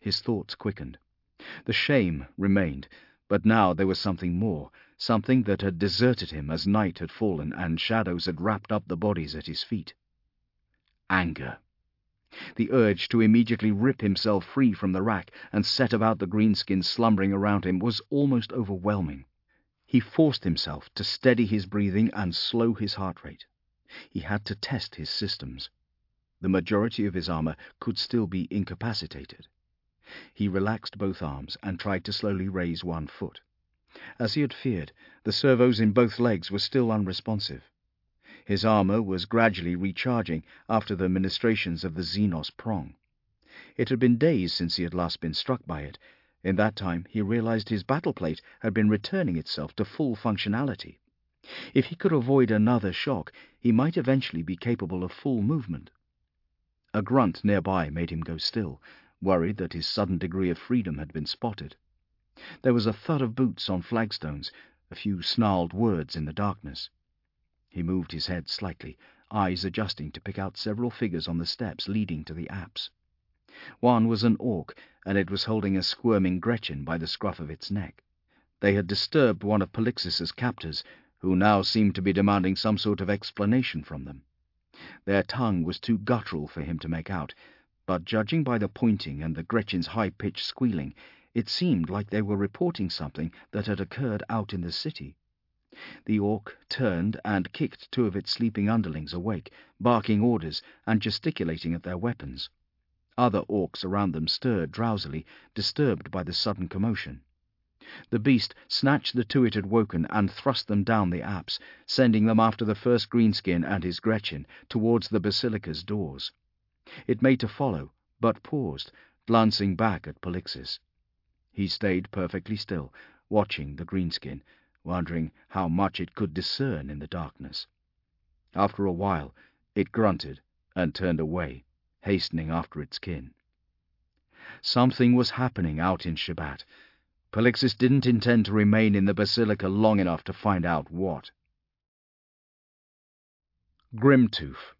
His thoughts quickened. The shame remained, but now there was something more, something that had deserted him as night had fallen and shadows had wrapped up the bodies at his feet. Anger. The urge to immediately rip himself free from the rack and set about the greenskins slumbering around him was almost overwhelming. He forced himself to steady his breathing and slow his heart rate. He had to test his systems. The majority of his armor could still be incapacitated. He relaxed both arms and tried to slowly raise one foot. As he had feared, the servos in both legs were still unresponsive. His armor was gradually recharging after the ministrations of the Xenos prong. It had been days since he had last been struck by it. In that time he realized his battle plate had been returning itself to full functionality. If he could avoid another shock, he might eventually be capable of full movement. A grunt nearby made him go still, worried that his sudden degree of freedom had been spotted. There was a thud of boots on flagstones, a few snarled words in the darkness. He moved his head slightly, eyes adjusting to pick out several figures on the steps leading to the apse. One was an orc, and it was holding a squirming Gretchen by the scruff of its neck. They had disturbed one of Polixis's captors, who now seemed to be demanding some sort of explanation from them. Their tongue was too guttural for him to make out, but judging by the pointing and the Gretchen's high-pitched squealing, it seemed like they were reporting something that had occurred out in the city. The orc turned and kicked two of its sleeping underlings awake, barking orders and gesticulating at their weapons. Other orcs around them stirred drowsily, disturbed by the sudden commotion. The beast snatched the two it had woken and thrust them down the apse, sending them after the first greenskin and his Gretchen towards the basilica's doors. It made to follow, but paused, glancing back at Polixis. He stayed perfectly still, watching the greenskin, wondering how much it could discern in the darkness. After a while, it grunted and turned away, hastening after its kin. Something was happening out in Shabbat. Polixis didn't intend to remain in the basilica long enough to find out what. Grimtooth.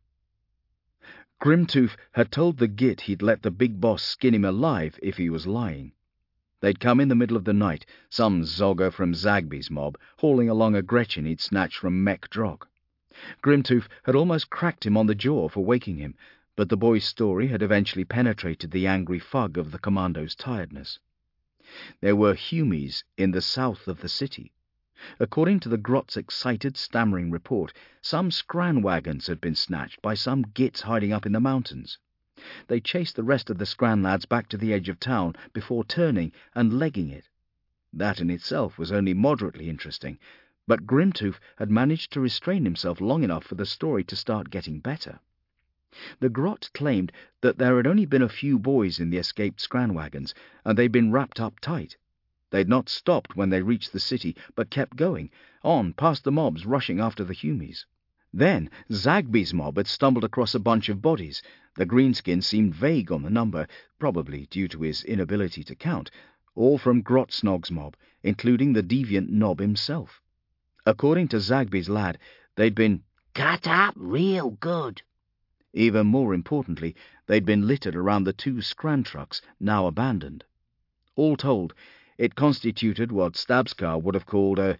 Grimtooth had told the Git he'd let the big boss skin him alive if he was lying. They'd come in the middle of the night, some zogger from Zagby's mob, hauling along a Gretchen he'd snatched from Mech Drog. Grimtooth had almost cracked him on the jaw for waking him, but the boy's story had eventually penetrated the angry fug of the commando's tiredness. There were Humies in the south of the city. According to the Grot's excited, stammering report, some scran wagons had been snatched by some Gits hiding up in the mountains. They chased the rest of the scran lads back to the edge of town before turning and legging it. That in itself was only moderately interesting, but Grimtooth had managed to restrain himself long enough for the story to start getting better. The Grot claimed that there had only been a few boys in the escaped scran wagons, and they'd been wrapped up tight. They'd not stopped when they reached the city, but kept going, on past the mobs rushing after the Humies. Then Zagby's mob had stumbled across a bunch of bodies. The greenskin seemed vague on the number, probably due to his inability to count, all from Grotsnog's mob, including the deviant Nob himself. According to Zagby's lad, they'd been cut up real good. Even more importantly, they'd been littered around the two scran trucks, now abandoned. All told, it constituted what Stabskar would have called a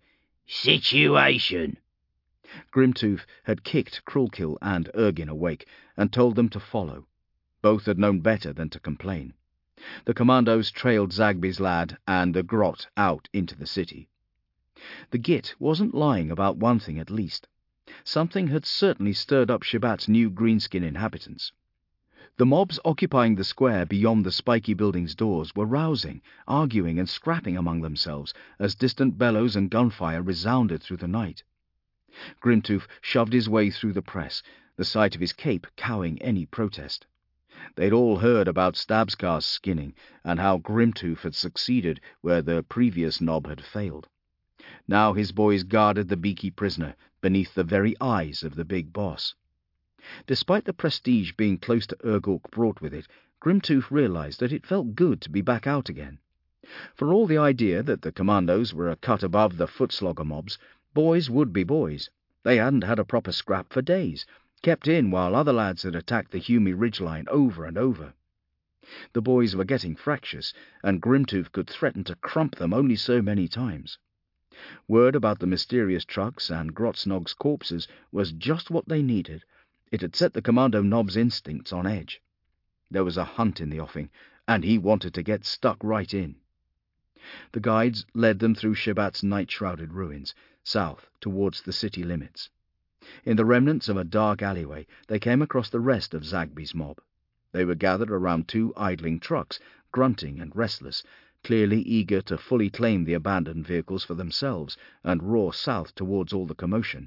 situation. Grimtooth had kicked Krulkill and Ergin awake and told them to follow. Both had known better than to complain. The commandos trailed Zagby's lad and the Grot out into the city. The Git wasn't lying about one thing at least. Something had certainly stirred up Shabbat's new greenskin inhabitants. The mobs occupying the square beyond the spiky building's doors were rousing, arguing and scrapping among themselves as distant bellows and gunfire resounded through the night. Grimtooth shoved his way through the press, the sight of his cape cowing any protest. They'd all heard about Stabskar's skinning, and how Grimtooth had succeeded where the previous Nob had failed. Now his boys guarded the beaky prisoner, beneath the very eyes of the big boss. Despite the prestige being close to Urgork brought with it, Grimtooth realized that it felt good to be back out again. For all the idea that the commandos were a cut above the footslogger mobs, boys would be boys. They hadn't had a proper scrap for days, kept in while other lads had attacked the Humie ridgeline over and over. The boys were getting fractious, and Grimtooth could threaten to crump them only so many times. Word about the mysterious trucks and Grotznog's corpses was just what they needed. It had set the Commando Nob's instincts on edge. There was a hunt in the offing, and he wanted to get stuck right in. The guides led them through Shibat's night-shrouded ruins, south towards the city limits. In the remnants of a dark alleyway, they came across the rest of Zagby's mob. They were gathered around two idling trucks, grunting and restless, clearly eager to fully claim the abandoned vehicles for themselves and roar south towards all the commotion.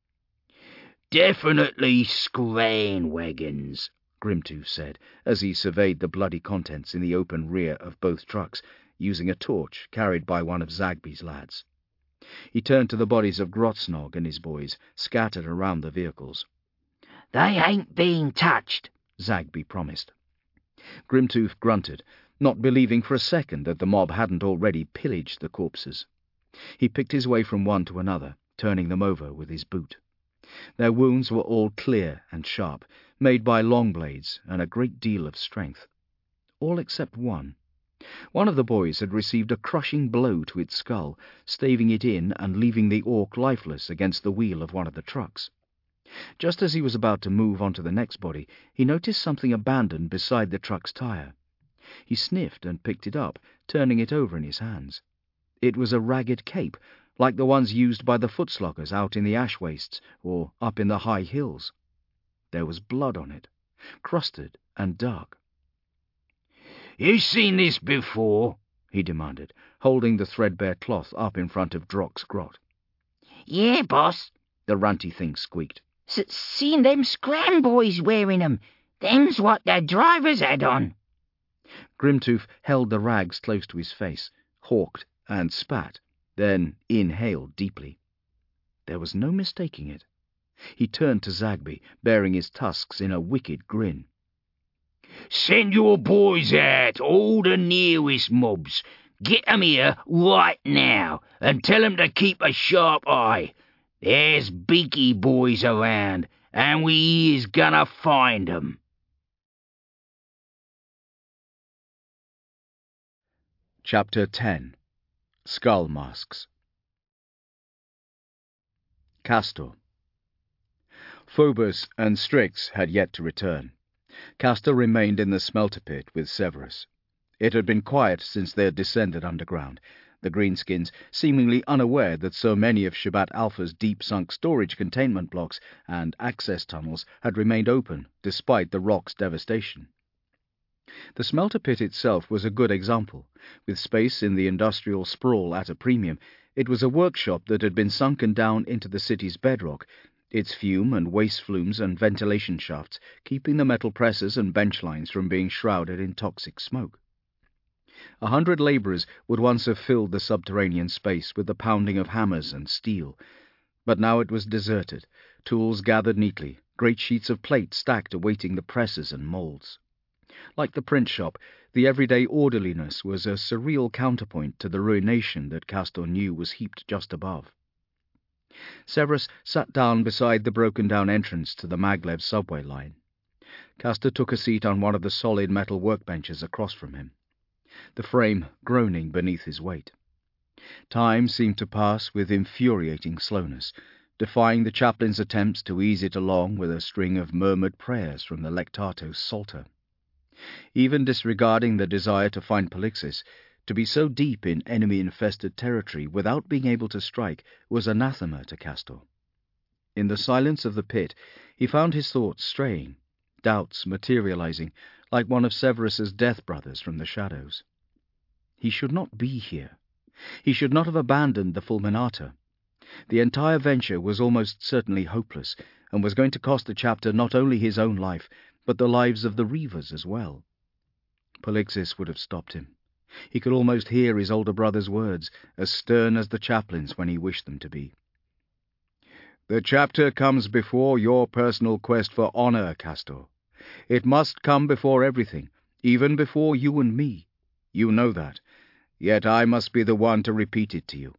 "Definitely scrain wagons," Grimtooth said, as he surveyed the bloody contents in the open rear of both trucks, using a torch carried by one of Zagby's lads. He turned to the bodies of Grotznog and his boys, scattered around the vehicles. "They ain't being touched," Zagby promised. Grimtooth grunted, not believing for a second that the mob hadn't already pillaged the corpses. He picked his way from one to another, turning them over with his boot. Their wounds were all clear and sharp, made by long blades and a great deal of strength. All except one. One of the boys had received a crushing blow to its skull, staving it in and leaving the orc lifeless against the wheel of one of the trucks. Just as he was about to move on to the next body, he noticed something abandoned beside the truck's tire. He sniffed and picked it up, turning it over in his hands. It was a ragged cape, like the ones used by the footsloggers out in the ash wastes or up in the high hills. There was blood on it, crusted and dark. "You seen this before?" he demanded, holding the threadbare cloth up in front of Drock's grot. "Yeah, boss," the ranty thing squeaked. Seen them scram boys wearing 'em. Them's what the drivers had on." Grimtooth held the rags close to his face, hawked and spat, then inhaled deeply. There was no mistaking it. He turned to Zagby, baring his tusks in a wicked grin. "Send your boys out, all the nearest mobs. Get 'em here right now, and tell 'em to keep a sharp eye. There's beaky boys around, and we is gonna find 'em." Chapter 10. Skull Masks. Castor. Phobos and Strix had yet to return. Castor remained in the smelter pit with Severus. It had been quiet since they had descended underground, the greenskins seemingly unaware that so many of Shibat Alpha's deep-sunk storage containment blocks and access tunnels had remained open despite the rock's devastation. The smelter pit itself was a good example. With space in the industrial sprawl at a premium, it was a workshop that had been sunken down into the city's bedrock, its fume and waste flumes and ventilation shafts keeping the metal presses and bench lines from being shrouded in toxic smoke. 100 labourers would once have filled the subterranean space with the pounding of hammers and steel, but now it was deserted, tools gathered neatly, great sheets of plate stacked awaiting the presses and moulds. Like the print shop, the everyday orderliness was a surreal counterpoint to the ruination that Castor knew was heaped just above. Severus sat down beside the broken-down entrance to the Maglev subway line. Castor took a seat on one of the solid metal workbenches across from him, the frame groaning beneath his weight. Time seemed to pass with infuriating slowness, defying the chaplain's attempts to ease it along with a string of murmured prayers from the Lectatus Psalter. Even disregarding the desire to find Polixis, to be so deep in enemy-infested territory without being able to strike was anathema to Castor. In the silence of the pit, he found his thoughts straying, doubts materializing, like one of Severus's death brothers from the shadows. He should not be here. He should not have abandoned the Fulminata. The entire venture was almost certainly hopeless, and was going to cost the chapter not only his own life, but the lives of the Reavers as well. Polixis would have stopped him. He could almost hear his older brother's words, as stern as the chaplain's when he wished them to be. "The chapter comes before your personal quest for honor, Castor. It must come before everything, even before you and me. You know that, yet I must be the one to repeat it to you."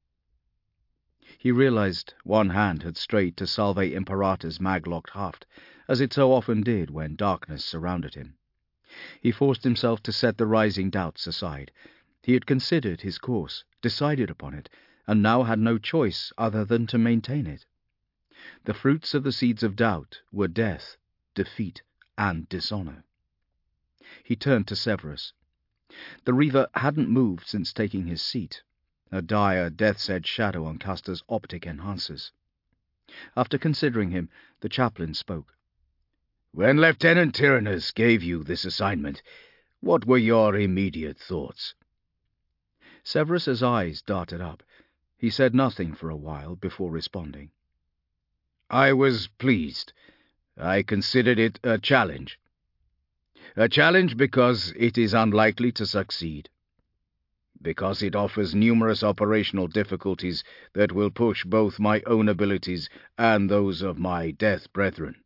He realized one hand had strayed to Salve Imperator's mag-locked haft, as it so often did when darkness surrounded him. He forced himself to set the rising doubts aside. He had considered his course, decided upon it, and now had no choice other than to maintain it. The fruits of the seeds of doubt were death, defeat, and dishonour. He turned to Severus. The Reaver hadn't moved since taking his seat, a dire, death's-edge shadow on Castor's optic enhancers. After considering him, the chaplain spoke. "When Lieutenant Tyrannus gave you this assignment, what were your immediate thoughts?" Severus's eyes darted up. He said nothing for a while before responding. "I was pleased. I considered it a challenge. A challenge because it is unlikely to succeed. Because it offers numerous operational difficulties that will push both my own abilities and those of my death brethren.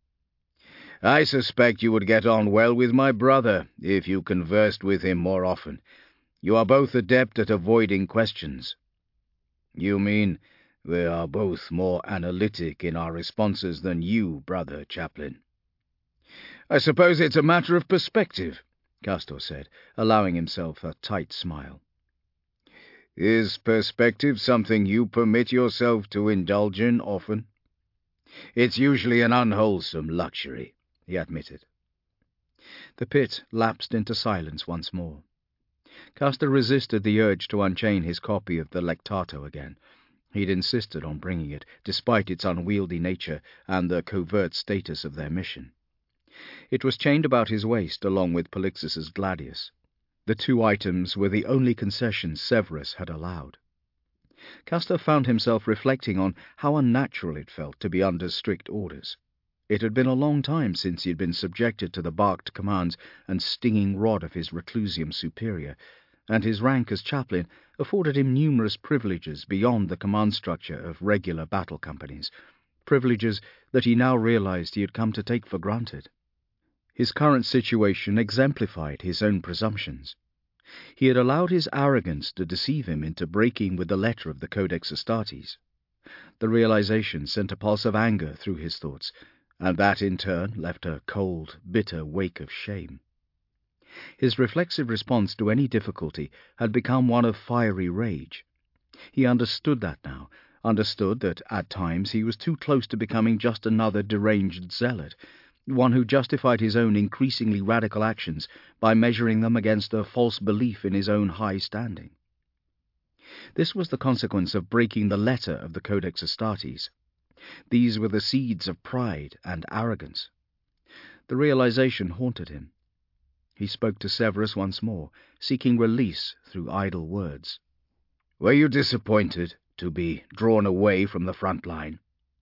I suspect you would get on well with my brother if you conversed with him more often. You are both adept at avoiding questions." "You mean we are both more analytic in our responses than you, brother chaplain?" "I suppose it's a matter of perspective," Castor said, allowing himself a tight smile. "Is perspective something you permit yourself to indulge in often?" "It's usually an unwholesome luxury," he admitted. The pit lapsed into silence once more. Castor resisted the urge to unchain his copy of the Lectato again. He'd insisted on bringing it, despite its unwieldy nature and the covert status of their mission. It was chained about his waist along with Polixus's Gladius. The two items were the only concessions Severus had allowed. Castor found himself reflecting on how unnatural it felt to be under strict orders. It had been a long time since he had been subjected to the barked commands and stinging rod of his reclusium superior, and his rank as chaplain afforded him numerous privileges beyond the command structure of regular battle companies, privileges that he now realized he had come to take for granted. His current situation exemplified his own presumptions. He had allowed his arrogance to deceive him into breaking with the letter of the Codex Astartes. The realization sent a pulse of anger through his thoughts, and that in turn left a cold, bitter wake of shame. His reflexive response to any difficulty had become one of fiery rage. He understood that now, understood that at times he was too close to becoming just another deranged zealot, one who justified his own increasingly radical actions by measuring them against a false belief in his own high standing. This was the consequence of breaking the letter of the Codex Astartes. These were the seeds of pride and arrogance. The realization haunted him. He spoke to Severus once more, seeking release through idle words. "Were you disappointed to be drawn away from the front line?"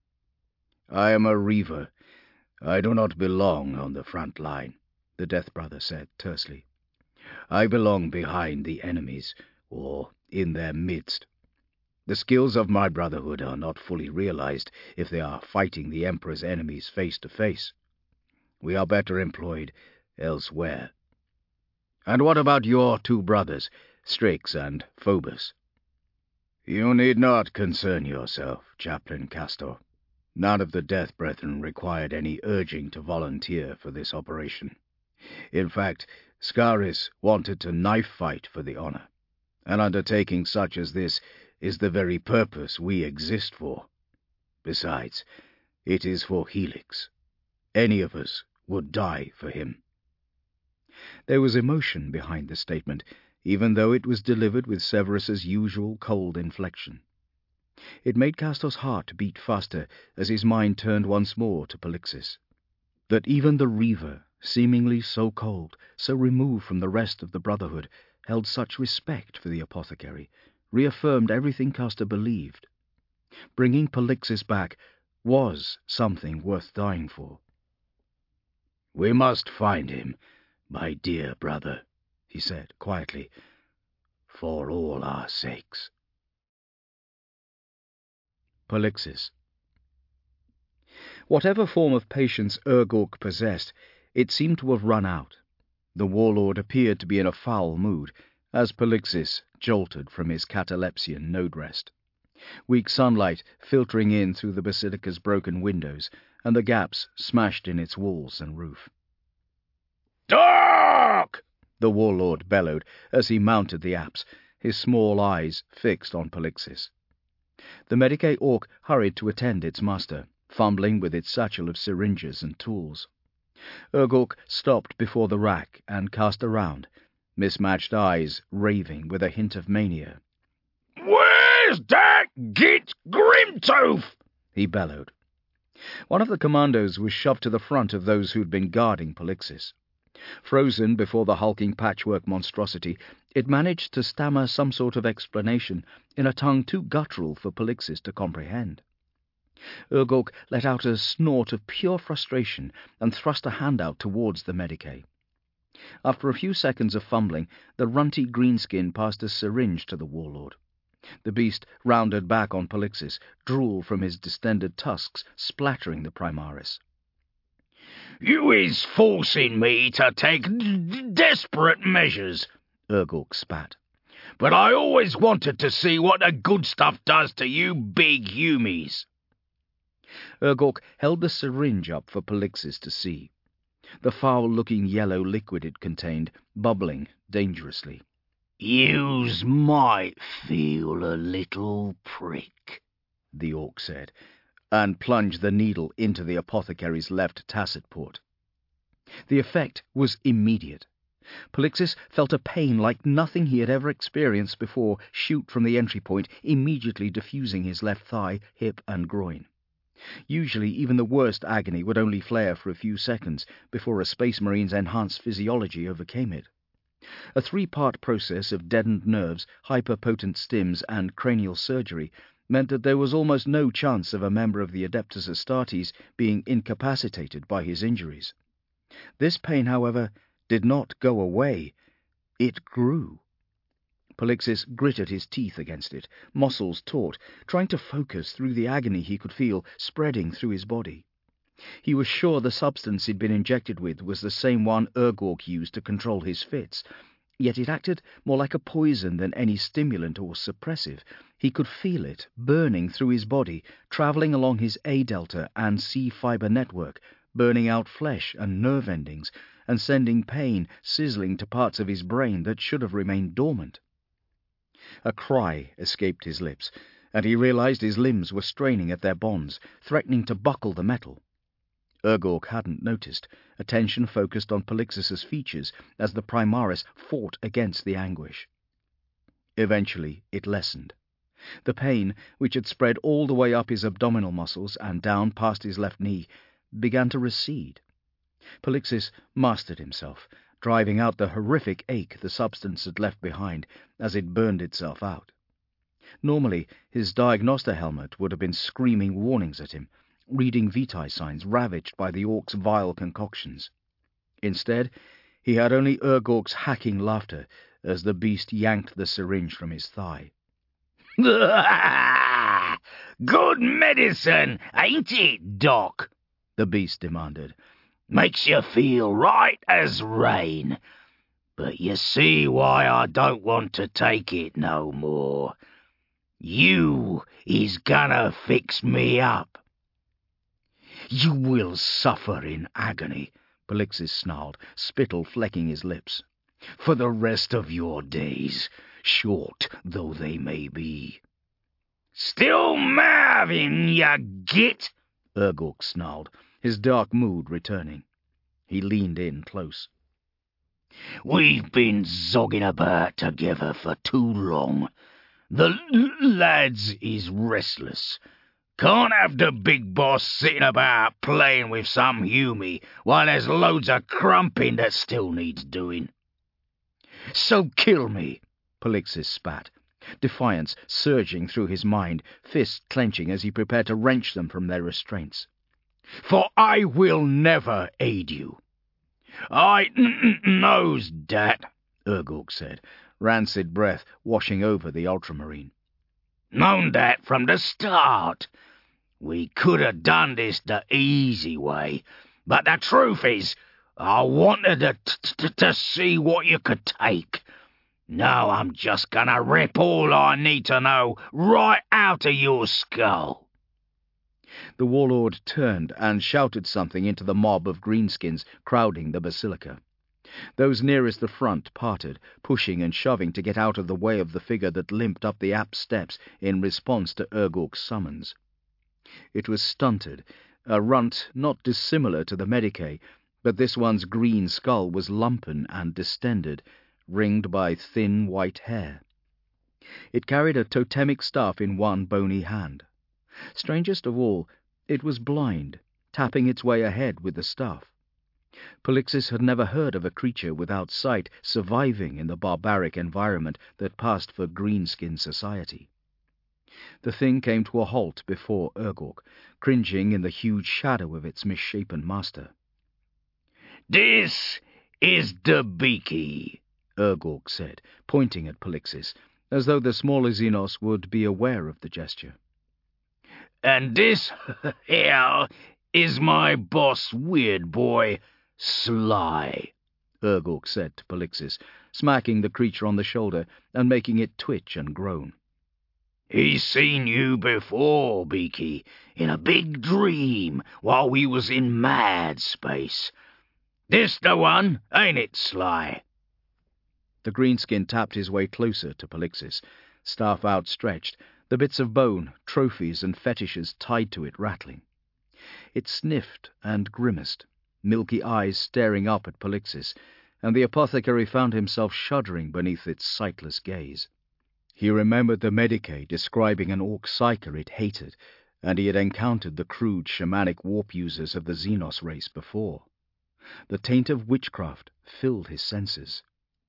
"I am a Reaver. I do not belong on the front line," the Death Brother said tersely. "I belong behind the enemies, or in their midst. The skills of my brotherhood are not fully realized if they are fighting the Emperor's enemies face to face. We are better employed elsewhere." "And what about your two brothers, Strix and Phobos?" "You need not concern yourself, Chaplain Castor. None of the Death Brethren required any urging to volunteer for this operation. In fact, Scaris wanted to knife fight for the honor. An undertaking such as this is the very purpose we exist for. Besides, it is for Helix. Any of us would die for him." There was emotion behind the statement, even though it was delivered with Severus's usual cold inflection. It made Castor's heart beat faster as his mind turned once more to Polixus. That even the Reaver, seemingly so cold, so removed from the rest of the Brotherhood, held such respect for the apothecary, reaffirmed everything Castor believed. Bringing Polixus back was something worth dying for. "We must find him, my dear brother," he said quietly, "for all our sakes." Polixus. Whatever form of patience Urgork possessed, it seemed to have run out. The warlord appeared to be in a foul mood, as Polixus jolted from his catalepsian node rest. Weak sunlight filtering in through the basilica's broken windows, and the gaps smashed in its walls and roof. "Ah!" Bark! the warlord bellowed as he mounted the apse, his small eyes fixed on Polixis. The Medicae orc hurried to attend its master, fumbling with its satchel of syringes and tools. Urgork stopped before the rack and cast around, mismatched eyes raving with a hint of mania. "Where's that git Grimtooth?" he bellowed. One of the commandos was shoved to the front of those who'd been guarding Polixis. Frozen before the hulking patchwork monstrosity, it managed to stammer some sort of explanation in a tongue too guttural for Polixis to comprehend. Urgork let out a snort of pure frustration and thrust a hand out towards the Medicae. After a few seconds of fumbling, the runty greenskin passed a syringe to the warlord. The beast rounded back on Polixis, drool from his distended tusks splattering the Primaris. "You is forcing me to take desperate measures," Urgork spat. "But I always wanted to see what the good stuff does to you big humies." Urgork held the syringe up for Polixis to see. The foul-looking yellow liquid it contained, bubbling dangerously. "Yous might feel a little prick," the orc said, and plunged the needle into the apothecary's left tacet port. The effect was immediate. Polixis felt a pain like nothing he had ever experienced before shoot from the entry point, immediately diffusing his left thigh, hip, and groin. Usually, even the worst agony would only flare for a few seconds before a Space Marine's enhanced physiology overcame it. A 3-part process of deadened nerves, hyperpotent stims, and cranial surgery meant that there was almost no chance of a member of the Adeptus Astartes being incapacitated by his injuries. This pain, however, did not go away. It grew. Polixis gritted his teeth against it, muscles taut, trying to focus through the agony he could feel spreading through his body. He was sure the substance he'd been injected with was the same one Urgork used to control his fits, yet it acted more like a poison than any stimulant or suppressive. He could feel it burning through his body, travelling along his A-delta and C-fibre network, burning out flesh and nerve endings, and sending pain sizzling to parts of his brain that should have remained dormant. A cry escaped his lips, and he realized his limbs were straining at their bonds, threatening to buckle the metal. Urgork hadn't noticed, attention focused on Polixis's features as the Primaris fought against the anguish. Eventually it lessened. The pain, which had spread all the way up his abdominal muscles and down past his left knee, began to recede. Polixis mastered himself, driving out the horrific ache the substance had left behind as it burned itself out. Normally, his diagnoster helmet would have been screaming warnings at him, reading vitae signs ravaged by the orc's vile concoctions. Instead, he had only Urgork's hacking laughter as the beast yanked the syringe from his thigh. "Good medicine, ain't it, Doc?" the beast demanded. "Makes you feel right as rain. But you see why I don't want to take it no more. You is gonna fix me up." "You will suffer in agony," Polixis snarled, spittle flecking his lips, "for the rest of your days, short though they may be." "Still Marvin, ya git!" Urgork snarled, his dark mood returning. He leaned in close. "We've been zogging about together for too long. The lads is restless. Can't have the big boss sitting about playing with some humie while there's loads of crumping that still needs doing." "So kill me," Polixis spat, defiance surging through his mind, fists clenching as he prepared to wrench them from their restraints. "For I will never aid you." "I knows dat," Urgork said, rancid breath washing over the ultramarine. "Known dat from the start. We could have done this the easy way, but the truth is, I wanted to see what you could take. Now I'm just gonna rip all I need to know right out of your skull." The warlord turned and shouted something into the mob of greenskins crowding the basilica. Those nearest the front parted, pushing and shoving to get out of the way of the figure that limped up the apse steps in response to Urgork's summons. It was stunted, a runt not dissimilar to the Medicae, but this one's green skull was lumpen and distended, ringed by thin white hair. It carried a totemic staff in one bony hand. Strangest of all, it was blind, tapping its way ahead with the staff. Polixis had never heard of a creature without sight surviving in the barbaric environment that passed for greenskin society. The thing came to a halt before Urgork, cringing in the huge shadow of its misshapen master. "This is the Beaky," Urgork said, pointing at Polixis, as though the smaller Xenos would be aware of the gesture. "And this here is my boss, weird boy, Sly," Urgork said to Polixis, smacking the creature on the shoulder and making it twitch and groan. "He's seen you before, Beaky, in a big dream while we was in mad space. This the one, ain't it, Sly?" The greenskin tapped his way closer to Polixis, staff outstretched, the bits of bone, trophies and fetishes tied to it rattling. It sniffed and grimaced, milky eyes staring up at Polixis, and the apothecary found himself shuddering beneath its sightless gaze. He remembered the Medicae describing an orc psyker it hated, and he had encountered the crude shamanic warp users of the Xenos race before. The taint of witchcraft filled his senses.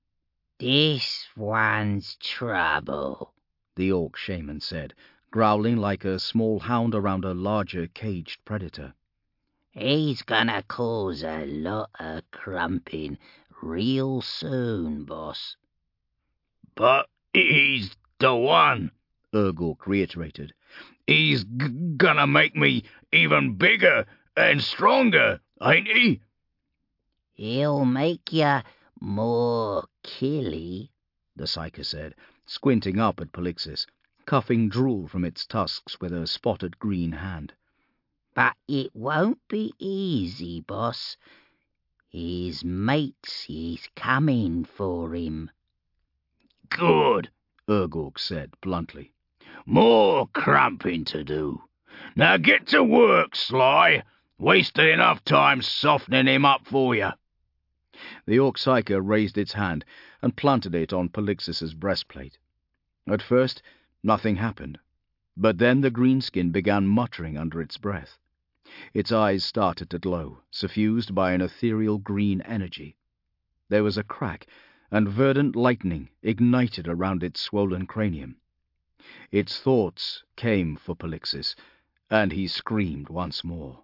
"This one's trouble," the orc shaman said, growling like a small hound around a larger caged predator. "He's gonna cause a lot of crumping real soon, boss." "But he's the one," Urgork reiterated. "He's gonna make me even bigger and stronger, ain't he?" "He'll make ya more killy," the psyker said, squinting up at Polixis, cuffing drool from its tusks with a spotted green hand. "But it won't be easy, boss. His mates is coming for him." "Good," Urgork said bluntly. "More cramping to do. Now get to work, Sly. Wasted enough time softening him up for you." The orc psyker raised its hand and planted it on Polixis's breastplate. At first, nothing happened, but then the greenskin began muttering under its breath. Its eyes started to glow, suffused by an ethereal green energy. There was a crack, and verdant lightning ignited around its swollen cranium. Its thoughts came for Polixis, and he screamed once more.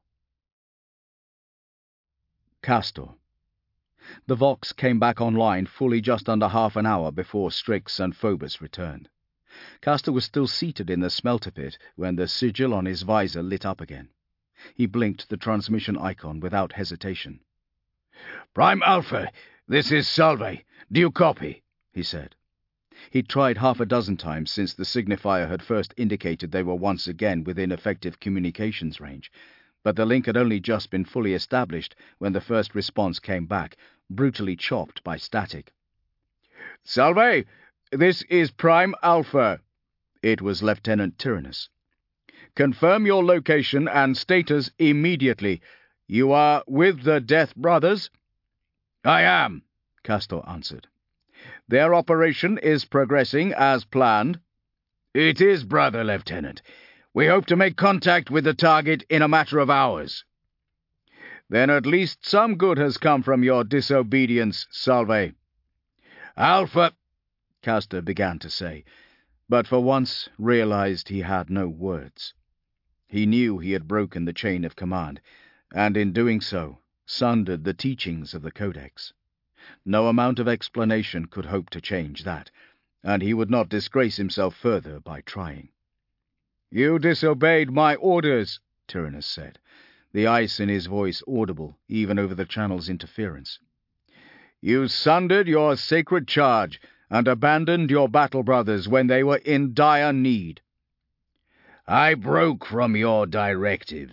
Castor. The Vox came back online fully just under half an hour before Strix and Phobos returned. Castor was still seated in the smelter pit when the sigil on his visor lit up again. He blinked the transmission icon without hesitation. "Prime Alpha, this is Salve. Do you copy?" he said. He'd tried half a dozen times since the signifier had first indicated they were once again within effective communications range, but the link had only just been fully established when the first response came back, brutally chopped by static. "Salve, this is Prime Alpha." It was Lieutenant Tyrannus. "Confirm your location and status immediately. You are with the Death Brothers?" "I am," Castor answered. "Their operation is progressing as planned?" "It is, Brother Lieutenant. We hope to make contact with the target in a matter of hours." "Then at least some good has come from your disobedience, Salve." "Alpha," Castor began to say, but for once realized he had no words. He knew he had broken the chain of command, and in doing so, sundered the teachings of the Codex. No amount of explanation could hope to change that, and he would not disgrace himself further by trying. "You disobeyed my orders," Tyrannus said, the ice in his voice audible even over the channel's interference. "You sundered your sacred charge and abandoned your battle brothers when they were in dire need." "I broke from your directives,"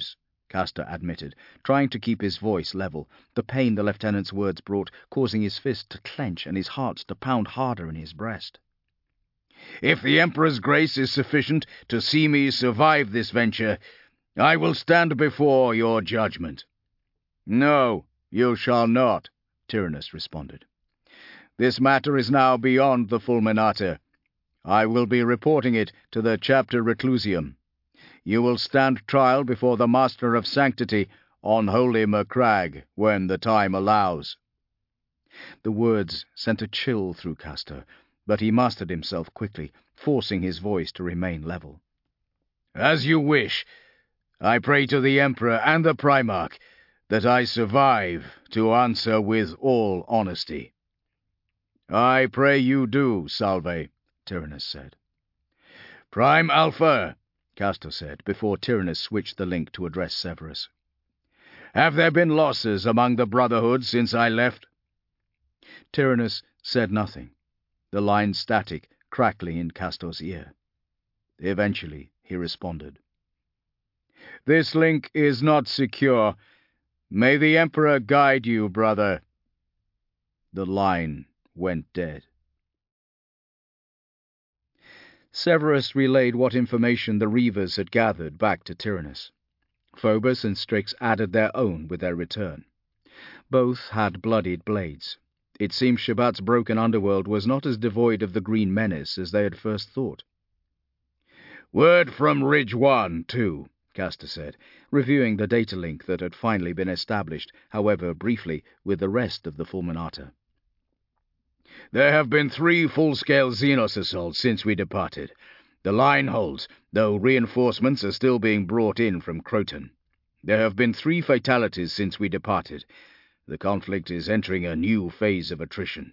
Castor admitted, trying to keep his voice level, the pain the lieutenant's words brought causing his fist to clench and his heart to pound harder in his breast. "If the Emperor's grace is sufficient to see me survive this venture, I will stand before your judgment." "No, you shall not," Tyrannus responded. "This matter is now beyond the Fulminata. I will be reporting it to the Chapter Reclusium. You will stand trial before the Master of Sanctity on Holy Macragge when the time allows." The words sent a chill through Castor, but he mastered himself quickly, forcing his voice to remain level. "As you wish. I pray to the Emperor and the Primarch that I survive to answer with all honesty." "I pray you do, Salve," Tyrannus said. "Prime Alpha," Castor said, before Tyrannus switched the link to address Severus. "Have there been losses among the Brotherhood since I left?" Tyrannus said nothing, the line static, crackling in Castor's ear. Eventually he responded. "This link is not secure. May the Emperor guide you, brother." The line went dead. Severus relayed what information the Reavers had gathered back to Tyrannus. Phobos and Strix added their own with their return. Both had bloodied blades. It seemed Shabbat's broken underworld was not as devoid of the green menace as they had first thought. "Word from Ridge 1, too," Castor said, reviewing the data link that had finally been established, however briefly, with the rest of the Fulminata. "There have been 3 full-scale Xenos assaults since we departed. The line holds, though reinforcements are still being brought in from Croton. There have been 3 fatalities since we departed. The conflict is entering a new phase of attrition."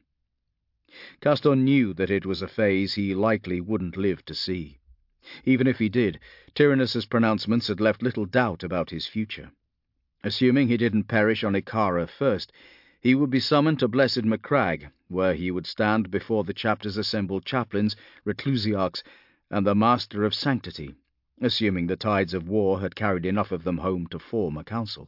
Castor knew that it was a phase he likely wouldn't live to see. Even if he did, Tyrannus's pronouncements had left little doubt about his future. Assuming he didn't perish on Ikara first, he would be summoned to Blessed Macragge, where he would stand before the chapter's assembled chaplains, reclusiarchs, and the Master of Sanctity, assuming the tides of war had carried enough of them home to form a council.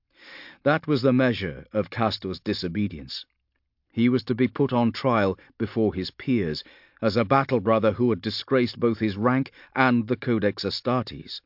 That was the measure of Castor's disobedience. He was to be put on trial before his peers, as a battle-brother who had disgraced both his rank and the Codex Astartes.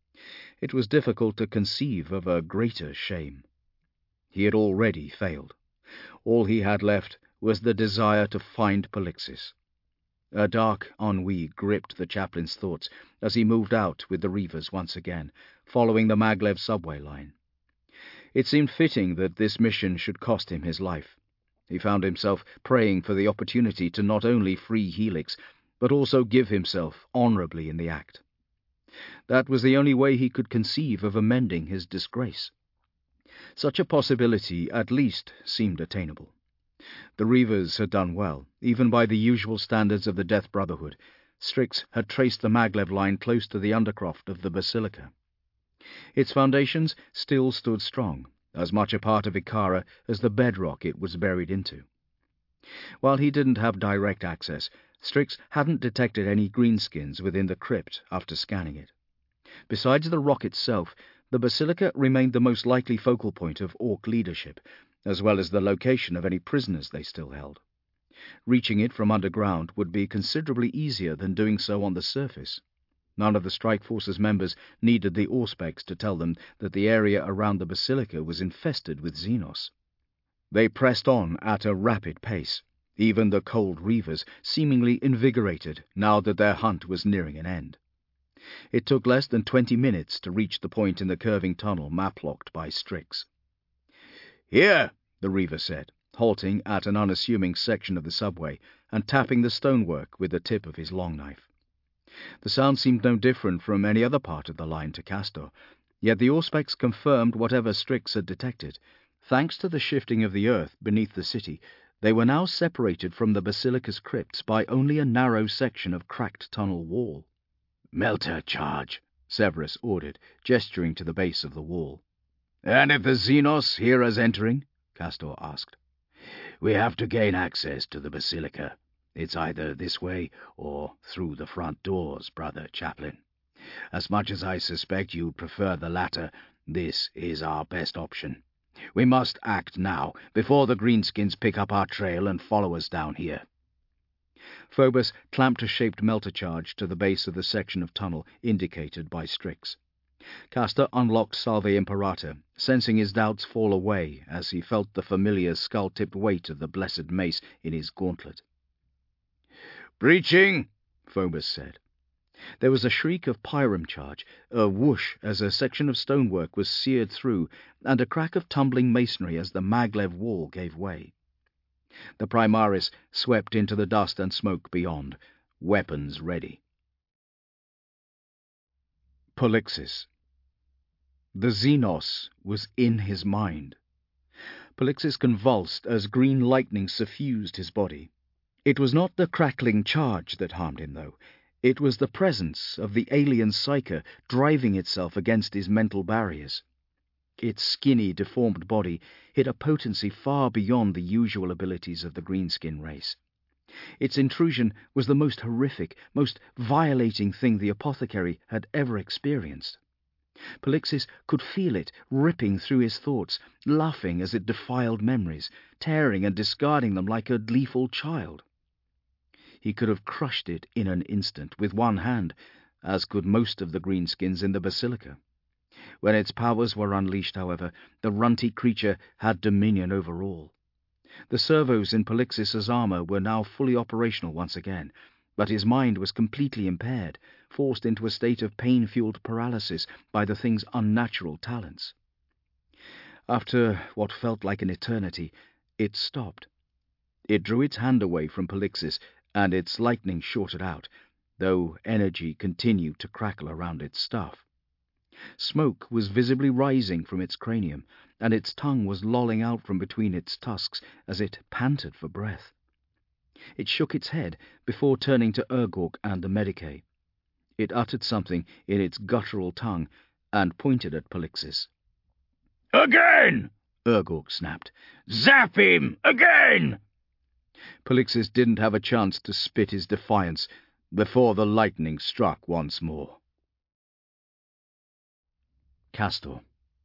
It was difficult to conceive of a greater shame. He had already failed. All he had left was the desire to find Polixis. A dark ennui gripped the chaplain's thoughts as he moved out with the Reavers once again, following the Maglev subway line. It seemed fitting that this mission should cost him his life. He found himself praying for the opportunity to not only free Helix, but also give himself honorably in the act. That was the only way he could conceive of amending his disgrace. Such a possibility at least seemed attainable. The Reavers had done well, even by the usual standards of the Death Brotherhood. Strix had traced the Maglev line close to the undercroft of the Basilica. Its foundations still stood strong, as much a part of Ikara as the bedrock it was buried into. While he didn't have direct access, Strix hadn't detected any greenskins within the crypt after scanning it. Besides the rock itself, the Basilica remained the most likely focal point of Orc leadership, as well as the location of any prisoners they still held. Reaching it from underground would be considerably easier than doing so on the surface. None of the Strike Force's members needed the Auspex to tell them that the area around the Basilica was infested with Xenos. They pressed on at a rapid pace, even the cold Reavers seemingly invigorated now that their hunt was nearing an end. It took less than 20 minutes to reach the point in the curving tunnel map-locked by Strix. "Here," the Reaver said, halting at an unassuming section of the subway and tapping the stonework with the tip of his long knife. The sound seemed no different from any other part of the line to Castor, yet the Auspex confirmed whatever Strix had detected. Thanks to the shifting of the earth beneath the city, they were now separated from the Basilica's crypts by only a narrow section of cracked tunnel wall. "Melter charge," Severus ordered, gesturing to the base of the wall. "And if the Xenos hear us entering?" Castor asked. "We have to gain access to the Basilica. It's either this way or through the front doors, Brother Chaplain. As much as I suspect you'd prefer the latter, This is our best option. We must act now, before the greenskins pick up our trail and follow us down here." Phobos clamped a shaped melter charge to the base of the section of tunnel indicated by Strix. Castor unlocked Salve Imperator, sensing his doubts fall away as he felt the familiar skull-tipped weight of the blessed mace in his gauntlet. "Breaching!" Phobos said. There was a shriek of pyrum charge, a whoosh as a section of stonework was seared through, and a crack of tumbling masonry as the maglev wall gave way. The Primaris swept into the dust and smoke beyond, weapons ready. Polixis. The Xenos was in his mind. Polixis convulsed as green lightning suffused his body. It was not the crackling charge that harmed him, though. It was the presence of the alien psyche driving itself against his mental barriers. Its skinny, deformed body hid a potency far beyond the usual abilities of the greenskin race. Its intrusion was the most horrific, most violating thing the apothecary had ever experienced. Polixis could feel it ripping through his thoughts, laughing as it defiled memories, tearing and discarding them like a lethal child. He could have crushed it in an instant with one hand, as could most of the greenskins in the basilica. When its powers were unleashed, however, the runty creature had dominion over all. The servos in Polixis's armor were now fully operational once again, but his mind was completely impaired, forced into a state of pain-fueled paralysis by the thing's unnatural talents. After what felt like an eternity, it stopped. It drew its hand away from Polixis, and its lightning shorted out, though energy continued to crackle around its staff. Smoke was visibly rising from its cranium, and its tongue was lolling out from between its tusks as it panted for breath. It shook its head before turning to Urgork and the Medicae. It uttered something in its guttural tongue and pointed at Polixis. "Again!" Urgork snapped. "Zap him! Again!" Polixis didn't have a chance to spit his defiance before the lightning struck once more. Castor.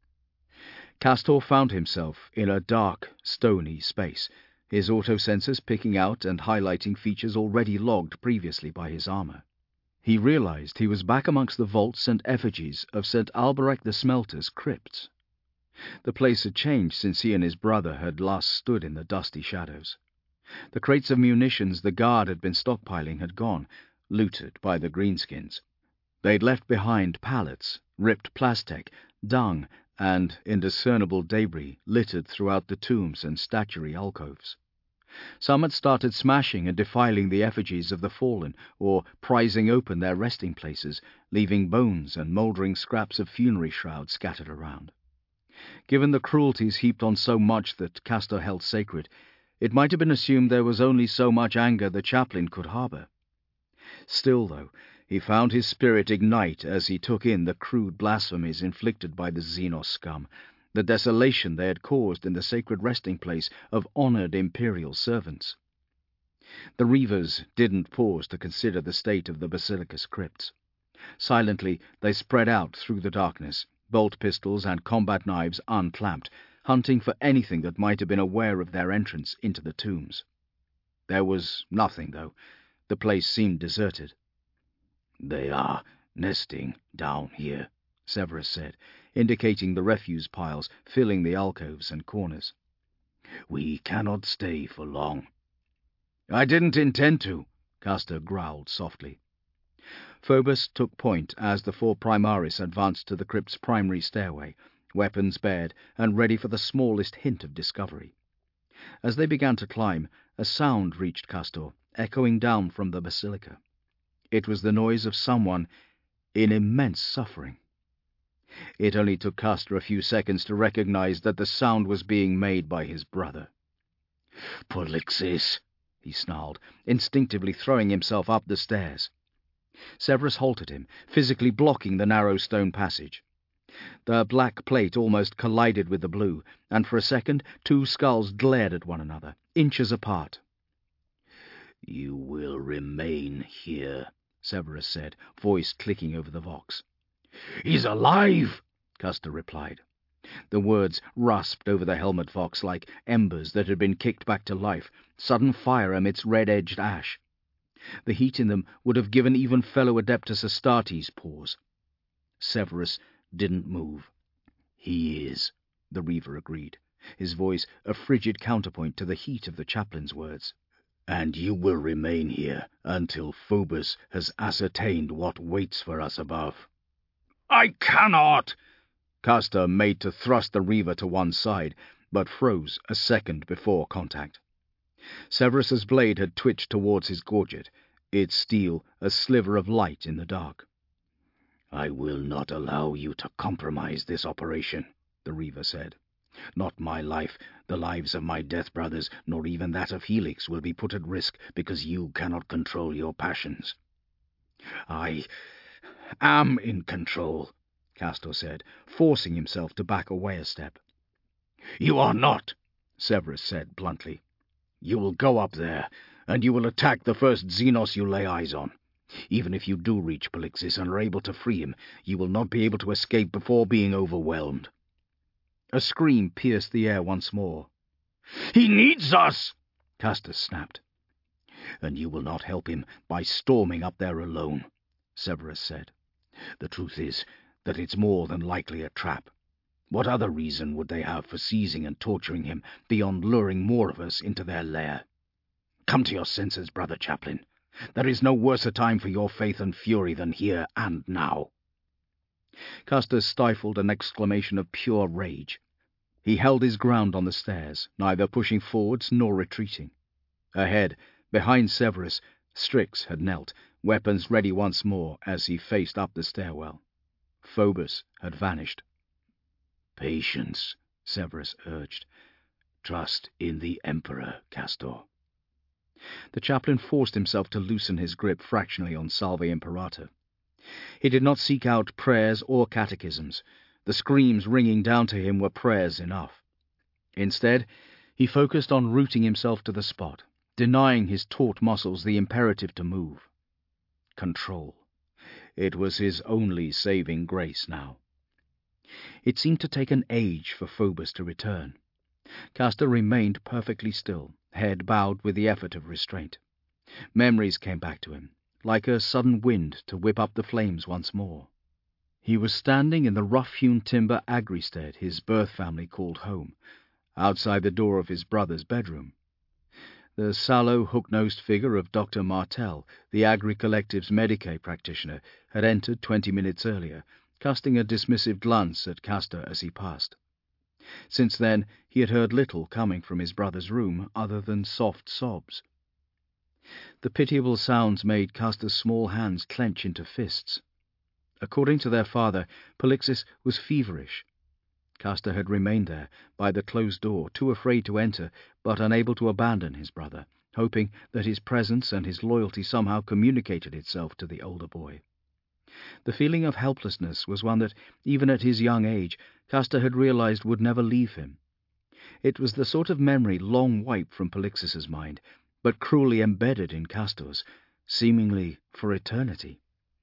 Castor found himself in a dark, stony space, his autosensors picking out and highlighting features already logged previously by his armor. He realized he was back amongst the vaults and effigies of St. Alberich the Smelter's crypts. The place had changed since he and his brother had last stood in the dusty shadows. The crates of munitions the guard had been stockpiling had gone, looted by the greenskins. They'd left behind pallets, ripped plastic, dung, and indiscernible debris littered throughout the tombs and statuary alcoves. Some had started smashing and defiling the effigies of the fallen, or prizing open their resting places, leaving bones and mouldering scraps of funerary shrouds scattered around. Given the cruelties heaped on so much that Castor held sacred, it might have been assumed there was only so much anger the chaplain could harbor. Still, though, he found his spirit ignite as he took in the crude blasphemies inflicted by the Xenos scum, the desolation they had caused in the sacred resting place of honored imperial servants. The Reavers didn't pause to consider the state of the basilica's crypts. Silently they spread out through the darkness, bolt pistols and combat knives unclamped, hunting for anything that might have been aware of their entrance into the tombs. There was nothing, though. The place seemed deserted. "They are nesting down here," Severus said, indicating the refuse piles filling the alcoves and corners. "We cannot stay for long." "I didn't intend to," Castor growled softly. Phobos took point as the four Primaris advanced to the crypt's primary stairway, weapons bared and ready for the smallest hint of discovery. As they began to climb, a sound reached Castor, echoing down from the basilica. It was the noise of someone in immense suffering. It only took Castor a few seconds to recognize that the sound was being made by his brother. "Polixis," he snarled, instinctively throwing himself up the stairs. Severus halted him, physically blocking the narrow stone passage. The black plate almost collided with the blue, and for a second two skulls glared at one another, inches apart. "You will remain here," Severus said, voice clicking over the vox. "He's alive!" Custer replied. The words rasped over the helmet vox like embers that had been kicked back to life, sudden fire amidst red-edged ash. The heat in them would have given even fellow Adeptus Astartes pause. Severus didn't move. "He is," the Reaver agreed, his voice a frigid counterpoint to the heat of the chaplain's words. "And you will remain here until Phobos has ascertained what waits for us above." "I cannot!" Castor made to thrust the Reaver to one side, but froze a second before contact. Severus's blade had twitched towards his gorget, its steel a sliver of light in the dark. "I will not allow you to compromise this operation," the Reaver said. "Not my life, the lives of my death brothers, nor even that of Helix will be put at risk because you cannot control your passions." "I am in control," Castor said, forcing himself to back away a step. "You are not," Severus said bluntly. "You will go up there, and you will attack the first Xenos you lay eyes on. Even if you do reach Polixis and are able to free him, you will not be able to escape before being overwhelmed." A scream pierced the air once more. "He needs us!" Castor snapped. "And you will not help him by storming up there alone," Severus said. "The truth is that it's more than likely a trap. What other reason would they have for seizing and torturing him beyond luring more of us into their lair? Come to your senses, brother chaplain. There is no worse a time for your faith and fury than here and now." Castor stifled an exclamation of pure rage. He held his ground on the stairs, neither pushing forwards nor retreating. Ahead, behind Severus, Strix had knelt, weapons ready once more as he faced up the stairwell. Phobos had vanished. "Patience," Severus urged. "Trust in the Emperor, Castor." The chaplain forced himself to loosen his grip fractionally on Salve Imperator. He did not seek out prayers or catechisms. The screams ringing down to him were prayers enough. Instead, he focused on rooting himself to the spot, denying his taut muscles the imperative to move. Control. It was his only saving grace now. It seemed to take an age for Phobos to return. Castor remained perfectly still, head bowed with the effort of restraint. Memories came back to him, like a sudden wind to whip up the flames once more. He was standing in the rough-hewn timber agristead his birth family called home, outside the door of his brother's bedroom. The sallow, hook-nosed figure of Dr. Martel, the Agri-Collective's Medicae practitioner, had entered 20 minutes earlier, casting a dismissive glance at Castor as he passed. Since then, he had heard little coming from his brother's room other than soft sobs. The pitiable sounds made Castor's small hands clench into fists. According to their father, Polixis was feverish. Castor had remained there, by the closed door, too afraid to enter, but unable to abandon his brother, hoping that his presence and his loyalty somehow communicated itself to the older boy. The feeling of helplessness was one that, even at his young age, Castor had realized would never leave him. It was the sort of memory long wiped from Polixis's mind, but cruelly embedded in Castor's, seemingly for eternity.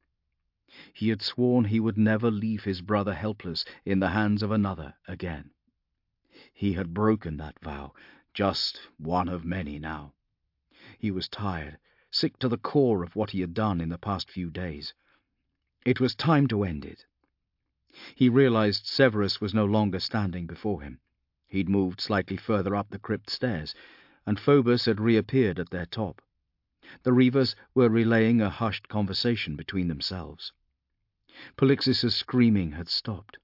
He had sworn he would never leave his brother helpless in the hands of another again. He had broken that vow, just one of many now. He was tired, sick to the core of what he had done in the past few days. It was time to end it. He realized Severus was no longer standing before him. He'd moved slightly further up the crypt stairs, and Phobos had reappeared at their top. The Reavers were relaying a hushed conversation between themselves. Polixis's screaming had stopped.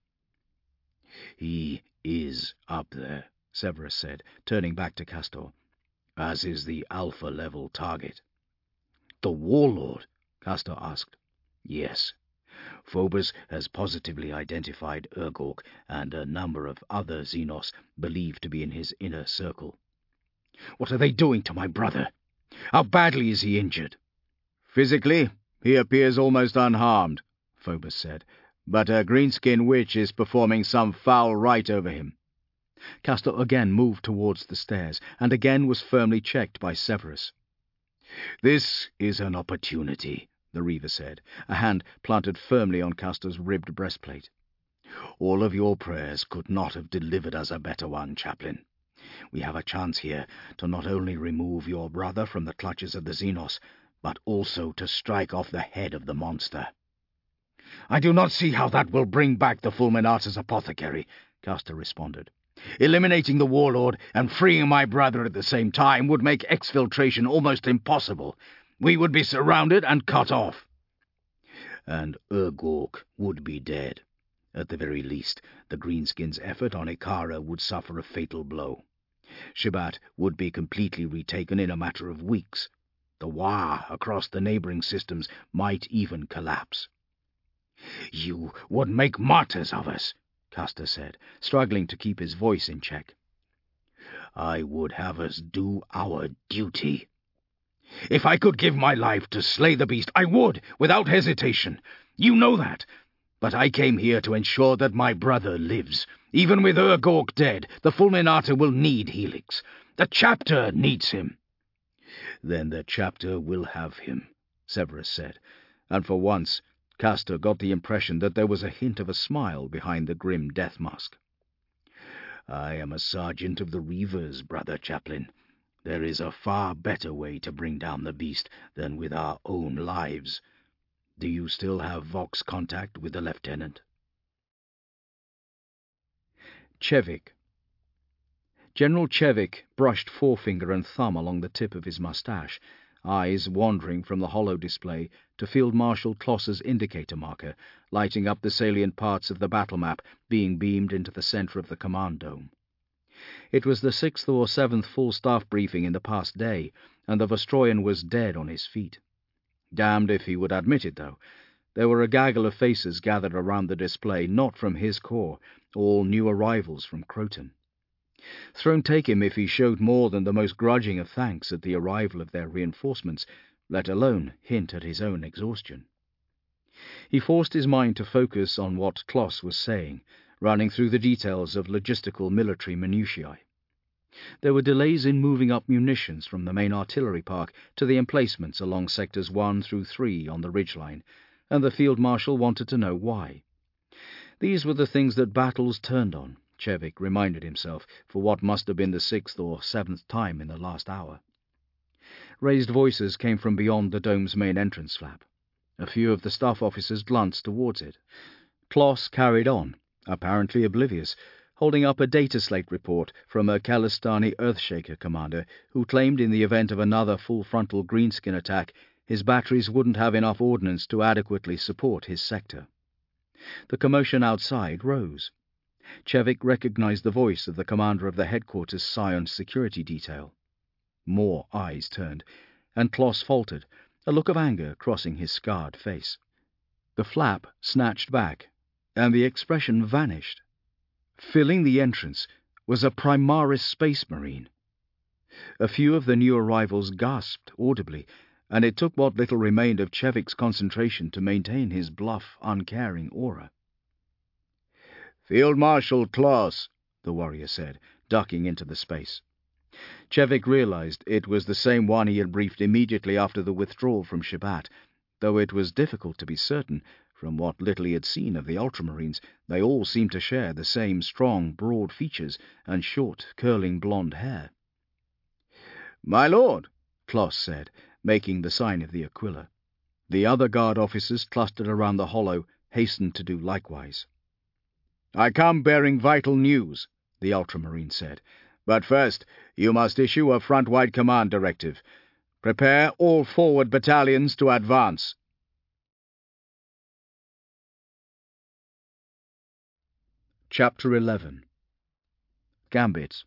"He is up there," Severus said, turning back to Castor, "as is the Alpha-level target." "The Warlord?" Castor asked. "Yes. Phobos has positively identified Urgork and a number of other Xenos believed to be in his inner circle." "What are they doing to my brother? How badly is he injured?" "Physically, he appears almost unharmed," Phobos said, "but a greenskin witch is performing some foul rite over him." Castor again moved towards the stairs, and again was firmly checked by Severus. "This is an opportunity," the Reaver said, a hand planted firmly on Castor's ribbed breastplate. All of your prayers could not have delivered us a better one, Chaplain. We have a chance here to not only remove your brother from the clutches of the Xenos, but also to strike off the head of the monster." "I do not see how that will bring back the Fulminatus apothecary," Castor responded. "Eliminating the warlord and freeing my brother at the same time would make exfiltration almost impossible. We would be surrounded and cut off." "And Urgork would be dead. At the very least, the Greenskins' effort on Ikara would suffer a fatal blow. Shibat would be completely retaken in a matter of weeks. The Wa across the neighboring systems might even collapse." "You would make martyrs of us," Castor said, struggling to keep his voice in check. "I would have us do our duty." "If I could give my life to slay the beast, I would, without hesitation. You know that. But I came here to ensure that my brother lives. Even with Urgork dead, the Fulminata will need Helix. The Chapter needs him." "Then the Chapter will have him," Severus said, and for once Castor got the impression that there was a hint of a smile behind the grim death mask. "I am a sergeant of the Reavers, brother Chaplain. There is a far better way to bring down the beast than with our own lives. Do you still have Vox contact with the lieutenant?" Chevik. General Chevik brushed forefinger and thumb along the tip of his mustache, eyes wandering from the holo display to Field Marshal Kloss's indicator marker, lighting up the salient parts of the battle map being beamed into the center of the command dome. It was the 6th or 7th full staff briefing in the past day, and the Vostroyan was dead on his feet. Damned if he would admit it, though. There were a gaggle of faces gathered around the display, not from his corps, all new arrivals from Croton. Throne take him if he showed more than the most grudging of thanks at the arrival of their reinforcements, let alone hint at his own exhaustion. He forced his mind to focus on what Kloss was saying, running through the details of logistical military minutiae. There were delays in moving up munitions from the main artillery park to the emplacements along sectors 1 through 3 on the ridgeline, and the Field Marshal wanted to know why. These were the things that battles turned on, Chevik reminded himself, for what must have been the 6th or 7th time in the last hour. Raised voices came from beyond the dome's main entrance flap. A few of the staff officers glanced towards it. Kloss carried on, apparently oblivious, holding up a data slate report from a Kalistani Earthshaker commander who claimed in the event of another full-frontal greenskin attack, his batteries wouldn't have enough ordnance to adequately support his sector. The commotion outside rose. Chevik recognized the voice of the commander of the headquarters Scion security detail. More eyes turned, and Kloss faltered, a look of anger crossing his scarred face. The flap snatched back, and the expression vanished. Filling the entrance was a Primaris Space Marine. A few of the new arrivals gasped audibly, and it took what little remained of Chevik's concentration to maintain his bluff, uncaring aura. "Field Marshal Kloss," the warrior said, ducking into the space. Chevik realized it was the same one he had briefed immediately after the withdrawal from Shibat, though it was difficult to be certain. From what little he had seen of the Ultramarines, they all seemed to share the same strong, broad features and short, curling blonde hair. "My lord," Kloss said, making the sign of the Aquila. The other guard officers clustered around the holo hastened to do likewise. "I come bearing vital news," the Ultramarine said. "But first, you must issue a front-wide command directive. Prepare all forward battalions to advance." Chapter 11. Gambit.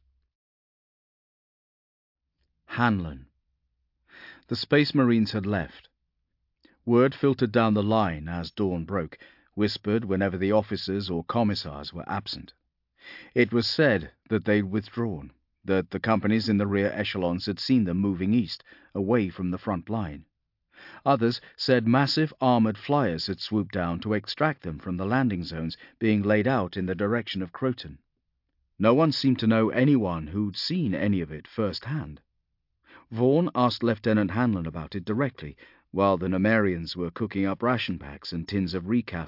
Hanlon. The Space Marines had left. Word filtered down the line as dawn broke, whispered whenever the officers or commissars were absent. It was said that they'd withdrawn, that the companies in the rear echelons had seen them moving east, away from the front line. Others said massive armored flyers had swooped down to extract them from the landing zones being laid out in the direction of Croton. No one seemed to know anyone who'd seen any of it firsthand. Vaughn asked Lieutenant Hanlon about it directly, while the Numerians were cooking up ration packs and tins of recaf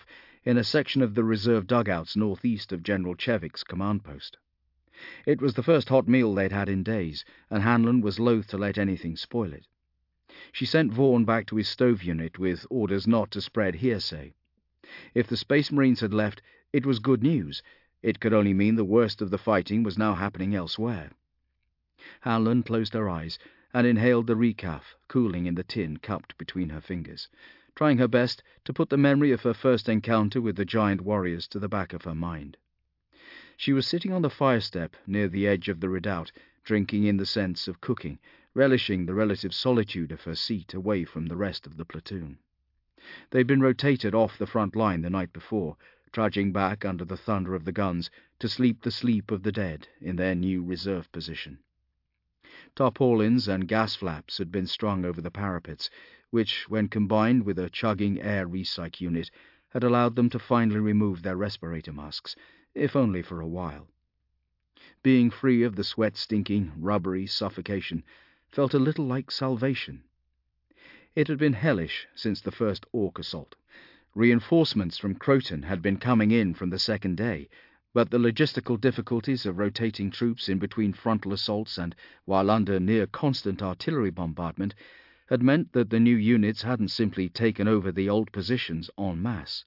in a section of the reserve dugouts northeast of General Chevik's command post. It was the first hot meal they'd had in days, and Hanlon was loath to let anything spoil it. She sent Vaughan back to his stove unit with orders not to spread hearsay. If the Space Marines had left, it was good news. It could only mean the worst of the fighting was now happening elsewhere. Hanlon closed her eyes and inhaled the recaf, cooling in the tin cupped between her fingers, trying her best to put the memory of her first encounter with the giant warriors to the back of her mind. She was sitting on the fire step near the edge of the redoubt, drinking in the sense of cooking, relishing the relative solitude of her seat away from the rest of the platoon. They'd been rotated off the front line the night before, trudging back under the thunder of the guns to sleep the sleep of the dead in their new reserve position. Tarpaulins and gas flaps had been strung over the parapets, which, when combined with a chugging air recyc unit, had allowed them to finally remove their respirator masks, if only for a while. Being free of the sweat-stinking, rubbery suffocation felt a little like salvation. It had been hellish since the first Orc assault. Reinforcements from Croton had been coming in from the second day, but the logistical difficulties of rotating troops in between frontal assaults and while under near-constant artillery bombardment had meant that the new units hadn't simply taken over the old positions en masse.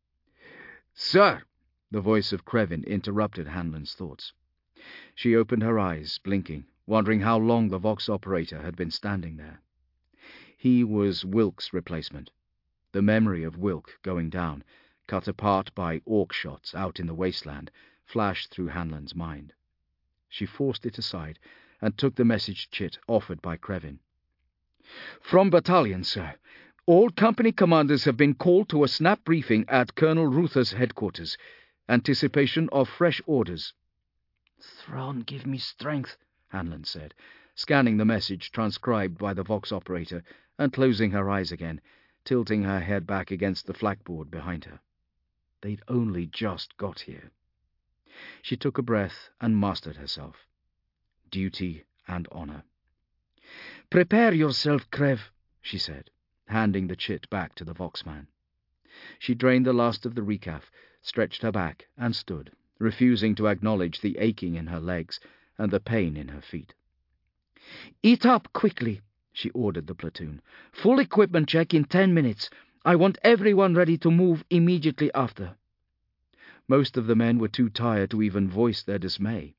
"Sir!" The voice of Krevin interrupted Hanlon's thoughts. She opened her eyes, blinking, wondering how long the Vox operator had been standing there. He was Wilk's replacement. The memory of Wilk going down, cut apart by Orc shots out in the wasteland, flashed through Hanlon's mind. She forced it aside and took the message chit offered by Krevin. "From battalion, sir. All company commanders have been called to a snap briefing at Colonel Ruther's headquarters. Anticipation of fresh orders." "Thrawn, give me strength," Hanlon said, scanning the message transcribed by the Vox operator and closing her eyes again, tilting her head back against the flakboard behind her. They'd only just got here. She took a breath and mastered herself. Duty and honor. "Prepare yourself, Krev," she said, handing the chit back to the Voxman. She drained the last of the recaf, stretched her back, and stood, refusing to acknowledge the aching in her legs and the pain in her feet. "Eat up quickly," she ordered the platoon. "Full equipment check in 10 minutes. I want everyone ready to move immediately after." Most of the men were too tired to even voice their dismay.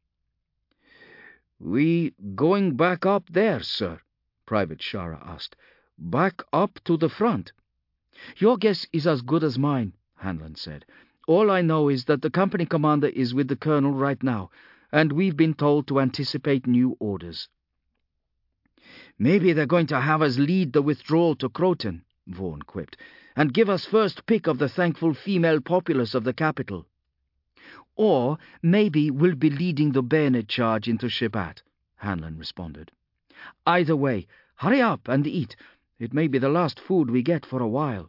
"We going back up there, sir?" Private Shara asked. "Back up to the front?" "Your guess is as good as mine," Hanlon said. "All I know is that the company commander is with the colonel right now, and we've been told to anticipate new orders." "Maybe they're going to have us lead the withdrawal to Croton," Vaughan quipped, "and give us first pick of the thankful female populace of the capital." "Or maybe we'll be leading the bayonet charge into Shebat," Hanlon responded. "Either way, hurry up and eat. It may be the last food we get for a while."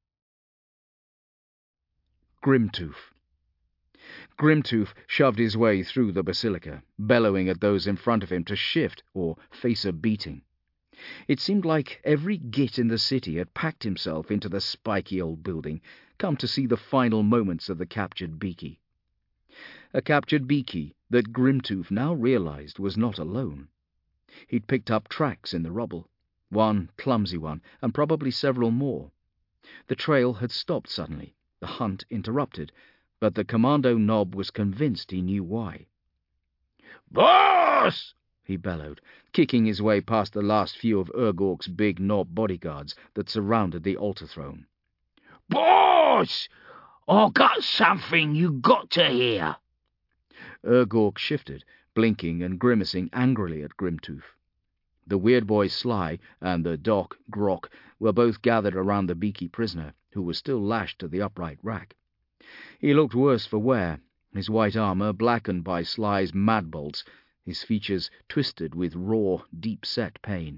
Grimtooth. Grimtooth shoved his way through the basilica, bellowing at those in front of him to shift or face a beating. It seemed like every git in the city had packed himself into the spiky old building, come to see the final moments of the captured Beaky. A captured Beaky that Grimtooth now realized was not alone. He'd picked up tracks in the rubble, one clumsy one, and probably several more. The trail had stopped suddenly, the hunt interrupted, but the commando knob was convinced he knew why. "Boss!" he bellowed, kicking his way past the last few of Urgork's big knob bodyguards that surrounded the altar throne. "Boss! I got something you got to hear." Urgork shifted, blinking and grimacing angrily at Grimtooth. The weird boy Sly and the Doc Grok were both gathered around the Beaky prisoner, who was still lashed to the upright rack. He looked worse for wear, his white armor blackened by Sly's mad bolts, his features twisted with raw, deep-set pain.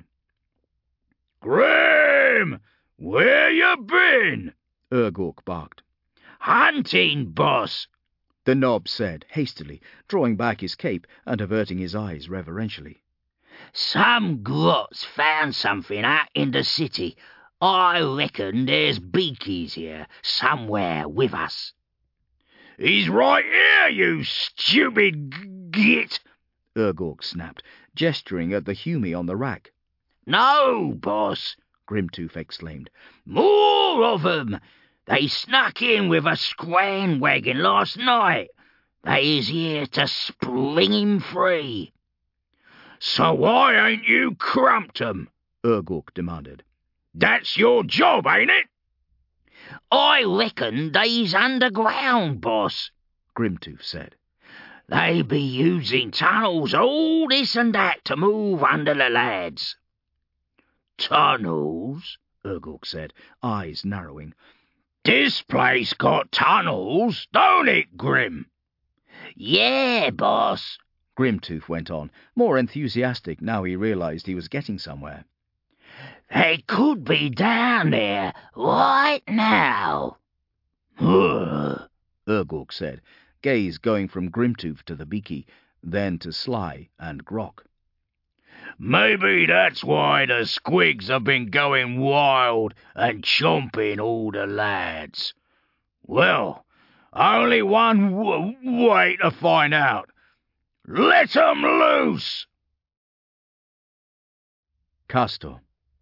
"Grim! Where you been?" Urgork barked. "Hunting, boss," the knob said hastily, drawing back his cape and averting his eyes reverentially. "Some grots found something out in the city. I reckon there's Beaky's here, somewhere with us." "He's right here, you stupid git!" Urgork snapped, gesturing at the Humie on the rack. "No, boss," Grimtooth exclaimed. "More of 'em! They snuck in with a scran wagon last night. They is here to spring him free." "So why ain't you crumped 'em?" Urgork demanded. "That's your job, ain't it?" "I reckon they's underground, boss," Grimtooth said. "They be using tunnels, all this and that, to move under the lads." "Tunnels?" Urgork said, eyes narrowing. "This place got tunnels, don't it, Grim?" "Yeah, boss," Grimtooth went on, more enthusiastic now he realized he was getting somewhere. "They could be down there right now." Urgork said, gaze going from Grimtooth to the Beaky, then to Sly and Grok. "Maybe that's why the squigs have been going wild and chomping all the lads. Well, only one way to find out. Let 'em loose!" Castor.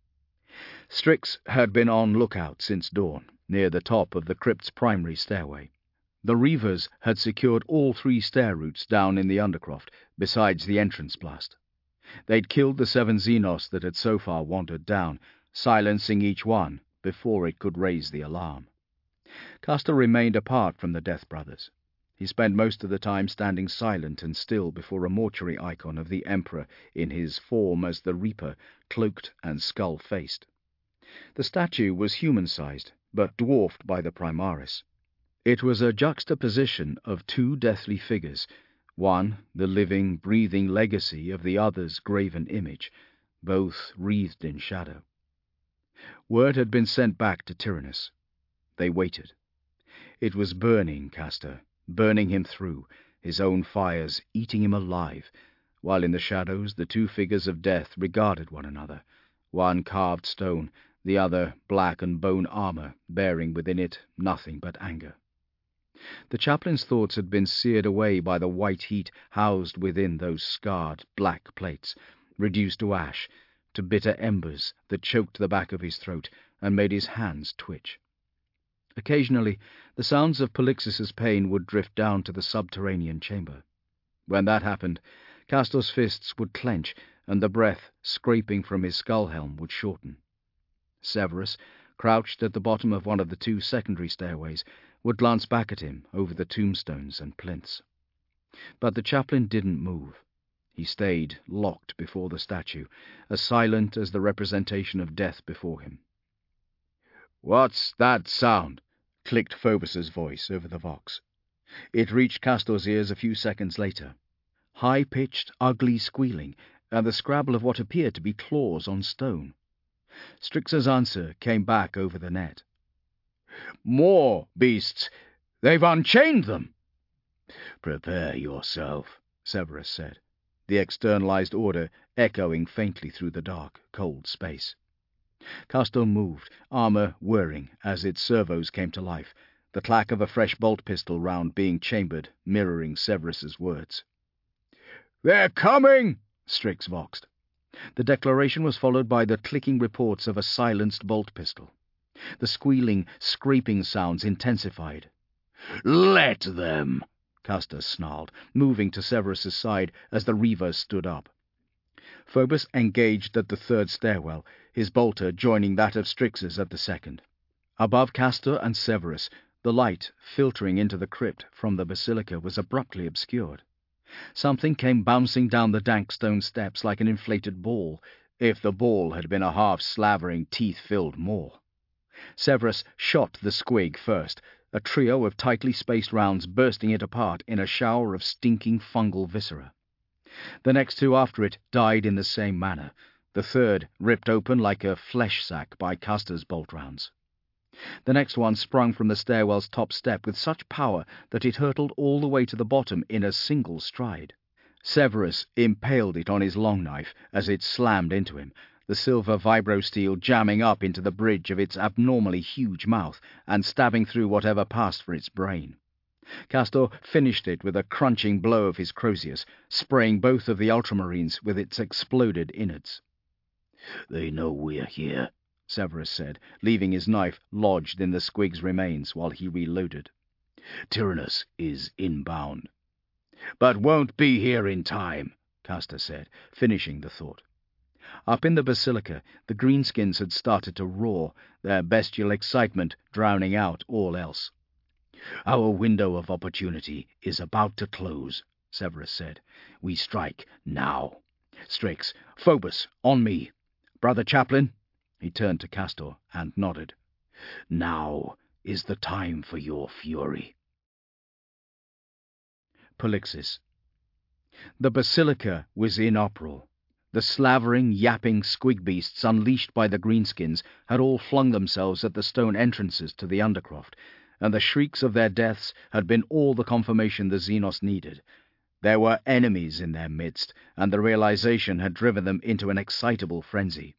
Strix had been on lookout since dawn, near the top of the crypt's primary stairway. The Reavers had secured all 3 stair routes down in the Undercroft, besides the entrance blast. They'd killed the 7 Xenos that had so far wandered down, silencing each one before it could raise the alarm. Castor remained apart from the Death Brothers. He spent most of the time standing silent and still before a mortuary icon of the Emperor in his form as the Reaper, cloaked and skull-faced. The statue was human-sized, but dwarfed by the Primaris. It was a juxtaposition of 2 deathly figures, one the living, breathing legacy of the other's graven image, both wreathed in shadow. Word had been sent back to Tyrannus. They waited. It was burning Castor, burning him through, his own fires eating him alive, while in the shadows the 2 figures of death regarded one another, one carved stone, the other black and bone armor, bearing within it nothing but anger. The chaplain's thoughts had been seared away by the white heat housed within those scarred black plates, reduced to ash, to bitter embers that choked the back of his throat and made his hands twitch. Occasionally, the sounds of Polixus's pain would drift down to the subterranean chamber. When that happened, Castor's fists would clench, and the breath scraping from his skull-helm would shorten. Severus, crouched at the bottom of one of the 2 secondary stairways, would glance back at him over the tombstones and plinths. But the chaplain didn't move. He stayed locked before the statue, as silent as the representation of death before him. "What's that sound?" clicked Phobos's voice over the vox. It reached Castor's ears a few seconds later. High-pitched, ugly squealing, and the scrabble of what appeared to be claws on stone. Strix's answer came back over the net. "More beasts! They've unchained them!" "Prepare yourself," Severus said, the externalized order echoing faintly through the dark, cold space. Castor moved, armor whirring as its servos came to life, the clack of a fresh bolt pistol round being chambered, mirroring Severus's words. "They're coming!" Strix voxed. The declaration was followed by the clicking reports of a silenced bolt pistol. The squealing, scraping sounds intensified. "Let them!" Castor snarled, moving to Severus's side as the Reavers stood up. Phobos engaged at the 3rd stairwell, his bolter joining that of Strix's at the 2nd. Above Castor and Severus, the light filtering into the crypt from the basilica was abruptly obscured. Something came bouncing down the dank stone steps like an inflated ball, if the ball had been a half-slavering, teeth-filled maw. Severus shot the squig first, a trio of tightly spaced rounds bursting it apart in a shower of stinking fungal viscera. The next 2 after it died in the same manner, the 3rd ripped open like a flesh sack by Castor's bolt rounds. The next one sprung from the stairwell's top step with such power that it hurtled all the way to the bottom in a single stride. Severus impaled it on his long knife as it slammed into him, the silver vibrosteel jamming up into the bridge of its abnormally huge mouth and stabbing through whatever passed for its brain. Castor finished it with a crunching blow of his Crozius, spraying both of the Ultramarines with its exploded innards. "They know we're here," Severus said, leaving his knife lodged in the squig's remains while he reloaded. "Tyrannus is inbound." "But won't be here in time," Castor said, finishing the thought. Up in the basilica, the greenskins had started to roar, their bestial excitement drowning out all else. "Our window of opportunity is about to close," Severus said. "We strike now. Strix, Phobos, on me. Brother Chaplain," he turned to Castor and nodded. "Now is the time for your fury." Polixis. The basilica was in uproar. The slavering, yapping squig beasts unleashed by the greenskins had all flung themselves at the stone entrances to the Undercroft, and the shrieks of their deaths had been all the confirmation the Xenos needed. There were enemies in their midst, and the realization had driven them into an excitable frenzy.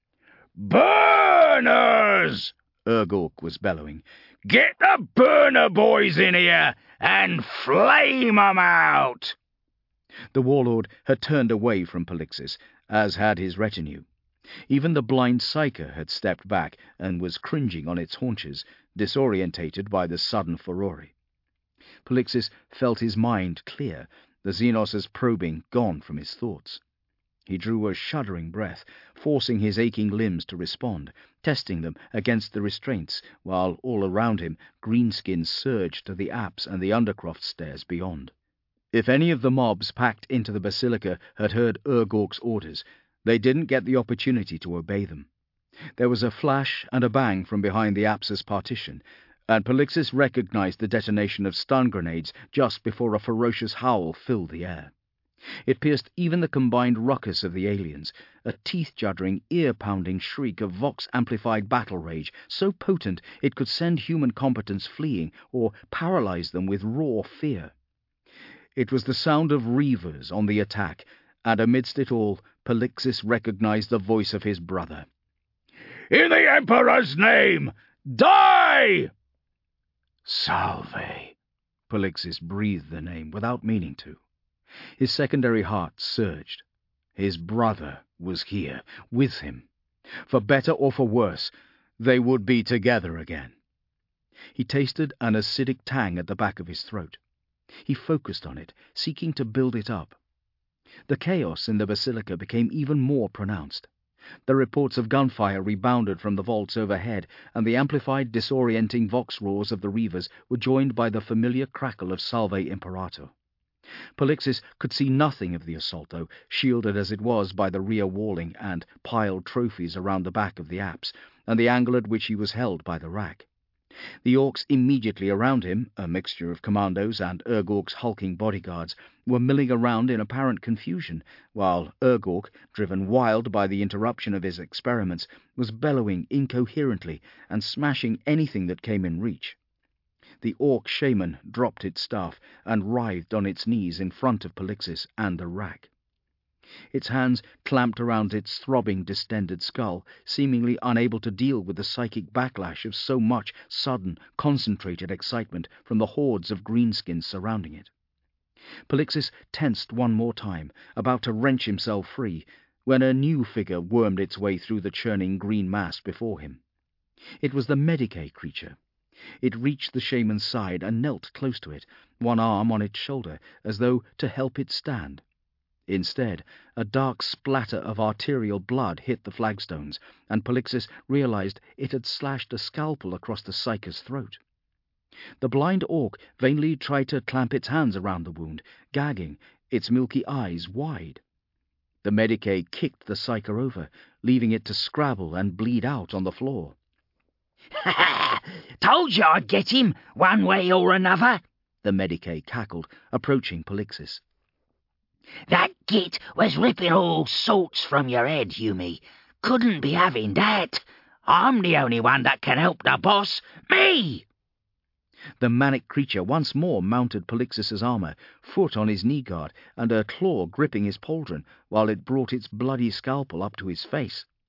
"Burners!" Urgork was bellowing. "Get the burner boys in here and flame 'em out!" The warlord had turned away from Polixis, as had his retinue. Even the blind Psyker had stepped back and was cringing on its haunches, disorientated by the sudden furore. Polixis felt his mind clear, the Xenos' probing gone from his thoughts. He drew a shuddering breath, forcing his aching limbs to respond, testing them against the restraints, while all around him greenskins surged to the apse and the Undercroft stairs beyond. If any of the mobs packed into the basilica had heard Urgork's orders, they didn't get the opportunity to obey them. There was a flash and a bang from behind the apse's partition, and Polixis recognized the detonation of stun grenades just before a ferocious howl filled the air. It pierced even the combined ruckus of the aliens, a teeth-juddering, ear-pounding shriek of vox-amplified battle rage, so potent it could send human combatants fleeing or paralyze them with raw fear. It was the sound of reavers on the attack, and amidst it all, Polixis recognized the voice of his brother. "In the Emperor's name, die!" "Salve!" Polixis breathed the name without meaning to. His secondary heart surged. His brother was here, with him. For better or for worse, they would be together again. He tasted an acidic tang at the back of his throat. He focused on it, seeking to build it up. The chaos in the basilica became even more pronounced. The reports of gunfire rebounded from the vaults overhead, and the amplified, disorienting vox roars of the reavers were joined by the familiar crackle of Salve Imperator. Polixis could see nothing of the assault, though, shielded as it was by the rear walling and piled trophies around the back of the apse, and the angle at which he was held by the rack. The orcs immediately around him, a mixture of commandos and Urgork's hulking bodyguards, were milling around in apparent confusion, while Urgork, driven wild by the interruption of his experiments, was bellowing incoherently and smashing anything that came in reach. The orc shaman dropped its staff and writhed on its knees in front of Polixis and the rack. Its hands clamped around its throbbing, distended skull, seemingly unable to deal with the psychic backlash of so much sudden, concentrated excitement from the hordes of greenskins surrounding it. Polixis tensed one more time, about to wrench himself free, when a new figure wormed its way through the churning green mass before him. It was the Medicae creature. It reached the shaman's side and knelt close to it, one arm on its shoulder, as though to help it stand. Instead, a dark splatter of arterial blood hit the flagstones, and Polixis realized it had slashed a scalpel across the Psyker's throat. The blind orc vainly tried to clamp its hands around the wound, gagging, its milky eyes wide. The Medicae kicked the Psyker over, leaving it to scrabble and bleed out on the floor. "Ha ha! Told you I'd get him, one way or another," the Medicae cackled, approaching Polixis. "That git was ripping all sorts from your head, Yumi. Couldn't be having that. I'm the only one that can help the boss. Me!" The manic creature once more mounted Polixis's armor, foot on his knee guard, and a claw gripping his pauldron, while it brought its bloody scalpel up to his face.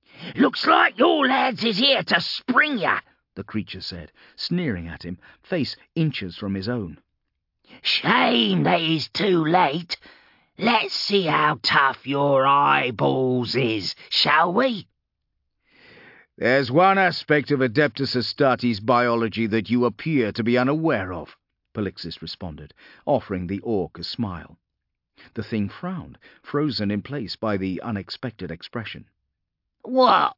Looks like your lads is here to spring ya, the creature said, sneering at him, face inches from his own. Shame they is too late. Let's see how tough your eyeballs is, shall we? There's one aspect of Adeptus Astartes biology that you appear to be unaware of, Polixis responded, offering the orc a smile. The thing frowned, frozen in place by the unexpected expression. What?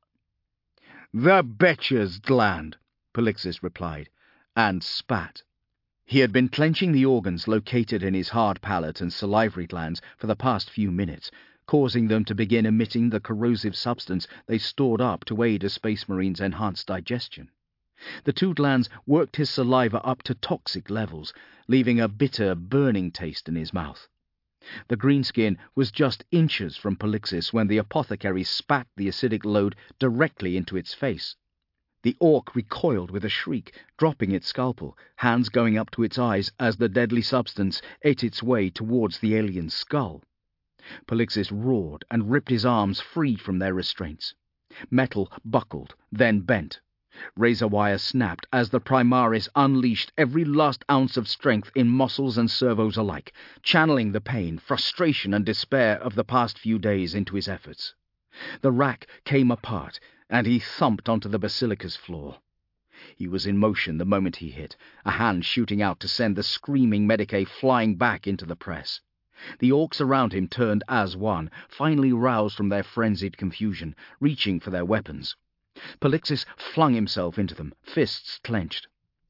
The Betcher's gland, Polixis replied, and spat. He had been clenching the organs located in his hard palate and salivary glands for the past few minutes, causing them to begin emitting the corrosive substance they stored up to aid a Space Marine's enhanced digestion. The two glands worked his saliva up to toxic levels, leaving a bitter, burning taste in his mouth. The greenskin was just inches from Polixis when the apothecary spat the acidic load directly into its face. The orc recoiled with a shriek, dropping its scalpel, hands going up to its eyes as the deadly substance ate its way towards the alien's skull. Polixis roared and ripped his arms free from their restraints. Metal buckled, then bent. Razor wire snapped as the Primaris unleashed every last ounce of strength in muscles and servos alike, channeling the pain, frustration and despair of the past few days into his efforts. The rack came apart, and he thumped onto the basilica's floor. He was in motion the moment he hit, a hand shooting out to send the screaming Medicae flying back into the press. The orcs around him turned as one, finally roused from their frenzied confusion, reaching for their weapons. Polixis flung himself into them, fists clenched.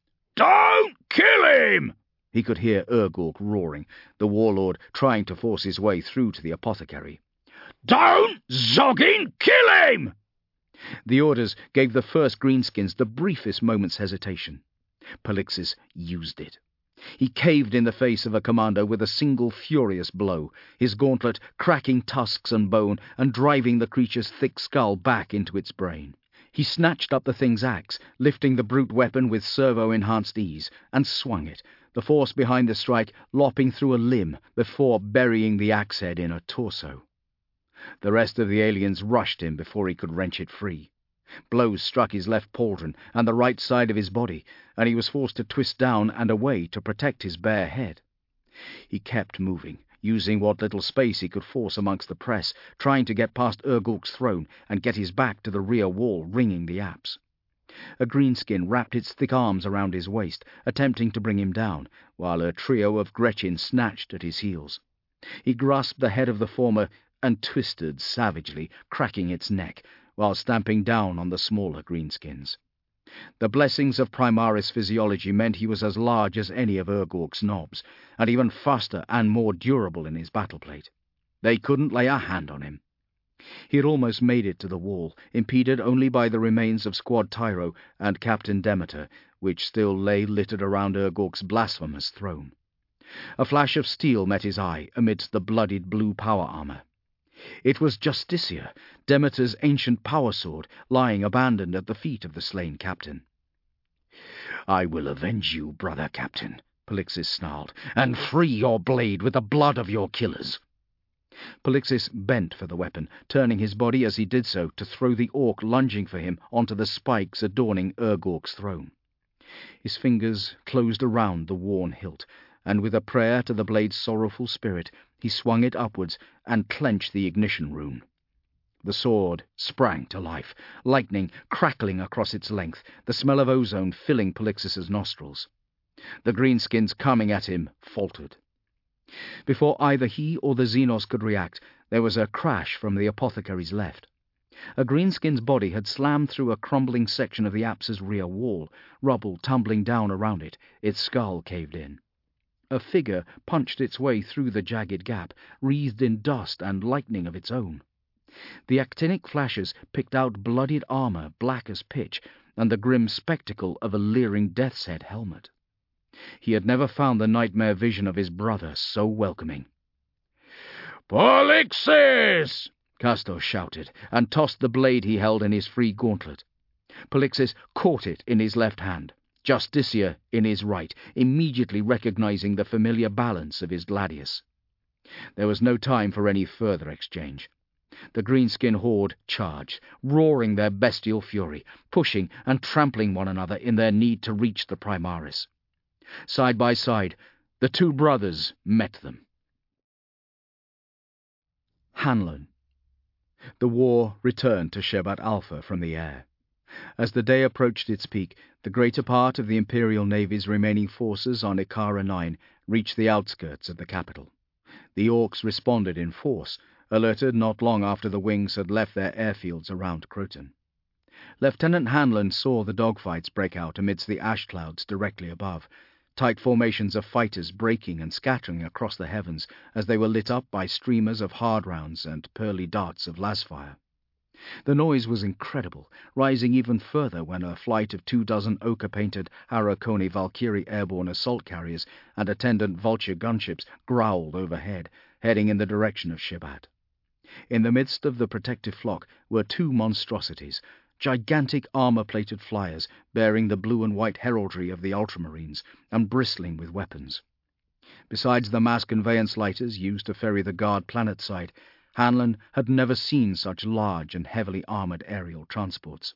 Don't kill him! He could hear Urgork roaring, the warlord trying to force his way through to the apothecary. Don't zoggin kill him! The orders gave the first greenskins the briefest moment's hesitation. Polixis used it. He caved in the face of a commando with a single furious blow, his gauntlet cracking tusks and bone and driving the creature's thick skull back into its brain. He snatched up the thing's axe, lifting the brute weapon with servo-enhanced ease, and swung it, the force behind the strike lopping through a limb before burying the axe head in a torso. The rest of the aliens rushed him before he could wrench it free. Blows struck his left pauldron and the right side of his body, and he was forced to twist down and away to protect his bare head. He kept moving, using what little space he could force amongst the press, trying to get past Urgork's throne and get his back to the rear wall, ringing the apse. A greenskin wrapped its thick arms around his waist, attempting to bring him down, while a trio of Gretchen snatched at his heels. He grasped the head of the former and twisted savagely, cracking its neck, while stamping down on the smaller greenskins. The blessings of Primaris physiology meant he was as large as any of Urgork's knobs, and even faster and more durable in his battleplate. They couldn't lay a hand on him. He had almost made it to the wall, impeded only by the remains of Squad Tyro and Captain Demeter, which still lay littered around Urgork's blasphemous throne. A flash of steel met his eye amidst the bloodied blue power armor. It was Justicia, Demeter's ancient power sword, lying abandoned at the feet of the slain captain. "I will avenge you, brother captain," Polixis snarled, "and free your blade with the blood of your killers." Polixis bent for the weapon, turning his body as he did so to throw the orc lunging for him onto the spikes adorning Urgork's throne. His fingers closed around the worn hilt, and with a prayer to the blade's sorrowful spirit, he swung it upwards and clenched the ignition rune. The sword sprang to life, lightning crackling across its length, the smell of ozone filling Polixis's nostrils. The greenskins coming at him faltered. Before either he or the Xenos could react, there was a crash from the apothecary's left. A greenskin's body had slammed through a crumbling section of the apse's rear wall, rubble tumbling down around it, its skull caved in. A figure punched its way through the jagged gap, wreathed in dust and lightning of its own. The actinic flashes picked out bloodied armor black as pitch, and the grim spectacle of a leering death's head helmet. He had never found the nightmare vision of his brother so welcoming. "Polixis!" Castor shouted, and tossed the blade he held in his free gauntlet. Polixis caught it in his left hand, Justicia in his right, immediately recognizing the familiar balance of his gladius. There was no time for any further exchange. The greenskin horde charged, roaring their bestial fury, pushing and trampling one another in their need to reach the Primaris. Side by side, the two brothers met them. Hanlon. The war returned to Shebat Alpha from the air. As the day approached its peak, the greater part of the Imperial Navy's remaining forces on Ikara 9 reached the outskirts of the capital. The Orcs responded in force, alerted not long after the wings had left their airfields around Croton. Lieutenant Hanlon saw the dogfights break out amidst the ash clouds directly above, tight formations of fighters breaking and scattering across the heavens as they were lit up by streamers of hard rounds and pearly darts of lasfire. The noise was incredible, rising even further when a flight of 24 ochre-painted Harakoni Valkyrie airborne assault carriers and attendant Vulture gunships growled overhead, heading in the direction of Shebat. In the midst of the protective flock were two monstrosities, gigantic armor-plated flyers bearing the blue and white heraldry of the Ultramarines and bristling with weapons. Besides the mass conveyance lighters used to ferry the guard planetside, Hanlon had never seen such large and heavily armored aerial transports.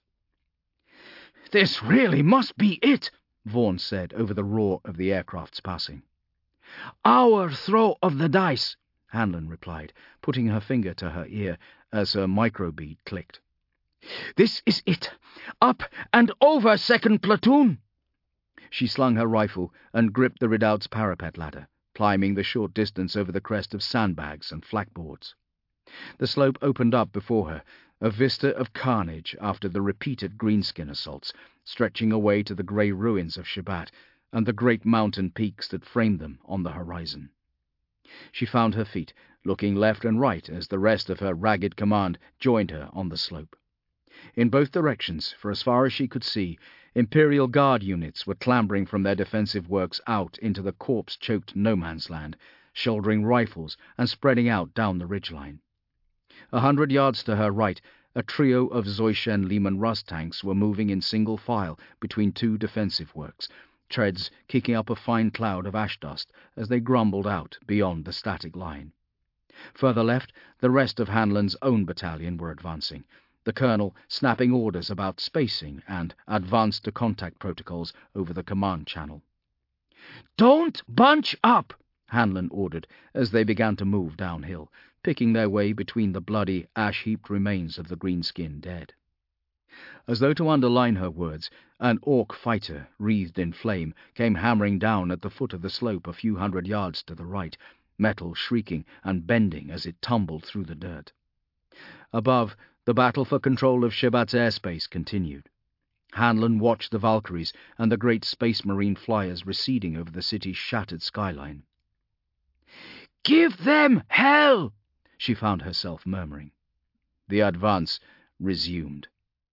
"This really must be it," Vaughn said over the roar of the aircraft's passing. "Our throw of the dice," Hanlon replied, putting her finger to her ear as her microbead clicked. "This is it. Up and over, second platoon." She slung her rifle and gripped the redoubt's parapet ladder, climbing the short distance over the crest of sandbags and flakboards. The slope opened up before her, a vista of carnage after the repeated greenskin assaults, stretching away to the grey ruins of Shebat and the great mountain peaks that framed them on the horizon. She found her feet, looking left and right as the rest of her ragged command joined her on the slope. In both directions, for as far as she could see, Imperial Guard units were clambering from their defensive works out into the corpse-choked no-man's land, shouldering rifles and spreading out down the ridgeline. 100 yards to her right, a trio of Zoishen Lehman Russ tanks were moving in single file between two defensive works, treads kicking up a fine cloud of ash dust as they grumbled out beyond the static line. Further left, the rest of Hanlon's own battalion were advancing, the colonel snapping orders about spacing and advanced-to-contact protocols over the command channel. "Don't bunch up," Hanlon ordered as they began to move downhill, picking their way between the bloody, ash-heaped remains of the greenskin dead. As though to underline her words, an orc fighter, wreathed in flame, came hammering down at the foot of the slope a few 100 yards to the right, metal shrieking and bending as it tumbled through the dirt. Above, the battle for control of Shebat's airspace continued. Hanlon watched the Valkyries and the great Space Marine flyers receding over the city's shattered skyline. "Give them hell!" she found herself murmuring. The advance resumed.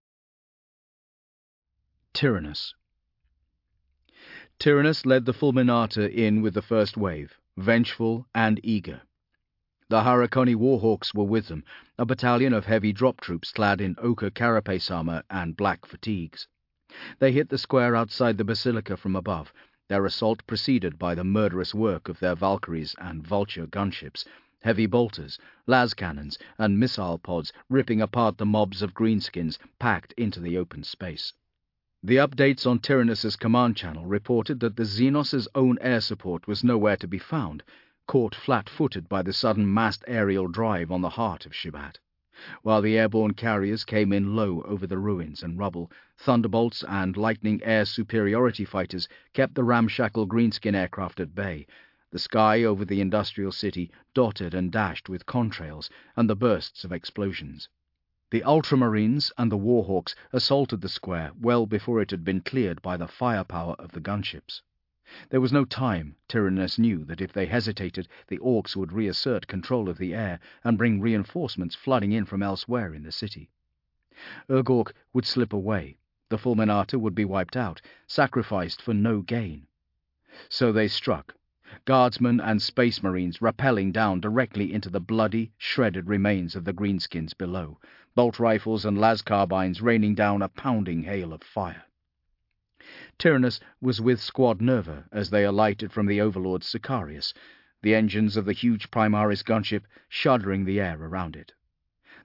Tyrannus. Tyrannus led the Fulminata in with the first wave, vengeful and eager. The Harakoni Warhawks were with them, a battalion of heavy drop troops clad in ochre carapace armor and black fatigues. They hit the square outside the basilica from above, their assault preceded by the murderous work of their Valkyries and Vulture gunships, heavy bolters, las cannons, and missile pods ripping apart the mobs of greenskins packed into the open space. The updates on Tyrannus's command channel reported that the Xenos' own air support was nowhere to be found, caught flat-footed by the sudden massed aerial drive on the heart of Shebat. While the airborne carriers came in low over the ruins and rubble, Thunderbolts and Lightning Air Superiority fighters kept the ramshackle greenskin aircraft at bay, the sky over the industrial city dotted and dashed with contrails and the bursts of explosions. The Ultramarines and the Warhawks assaulted the square well before it had been cleared by the firepower of the gunships. There was no time. Tyrannus knew that if they hesitated, the Orcs would reassert control of the air and bring reinforcements flooding in from elsewhere in the city. Urgork would slip away. The Fulminata would be wiped out, sacrificed for no gain. So they struck, guardsmen and space marines rappelling down directly into the bloody, shredded remains of the greenskins below, bolt rifles and las carbines raining down a pounding hail of fire. Tyrannus was with Squad Nerva as they alighted from the Overlord Sicarius, the engines of the huge Primaris gunship shuddering the air around it.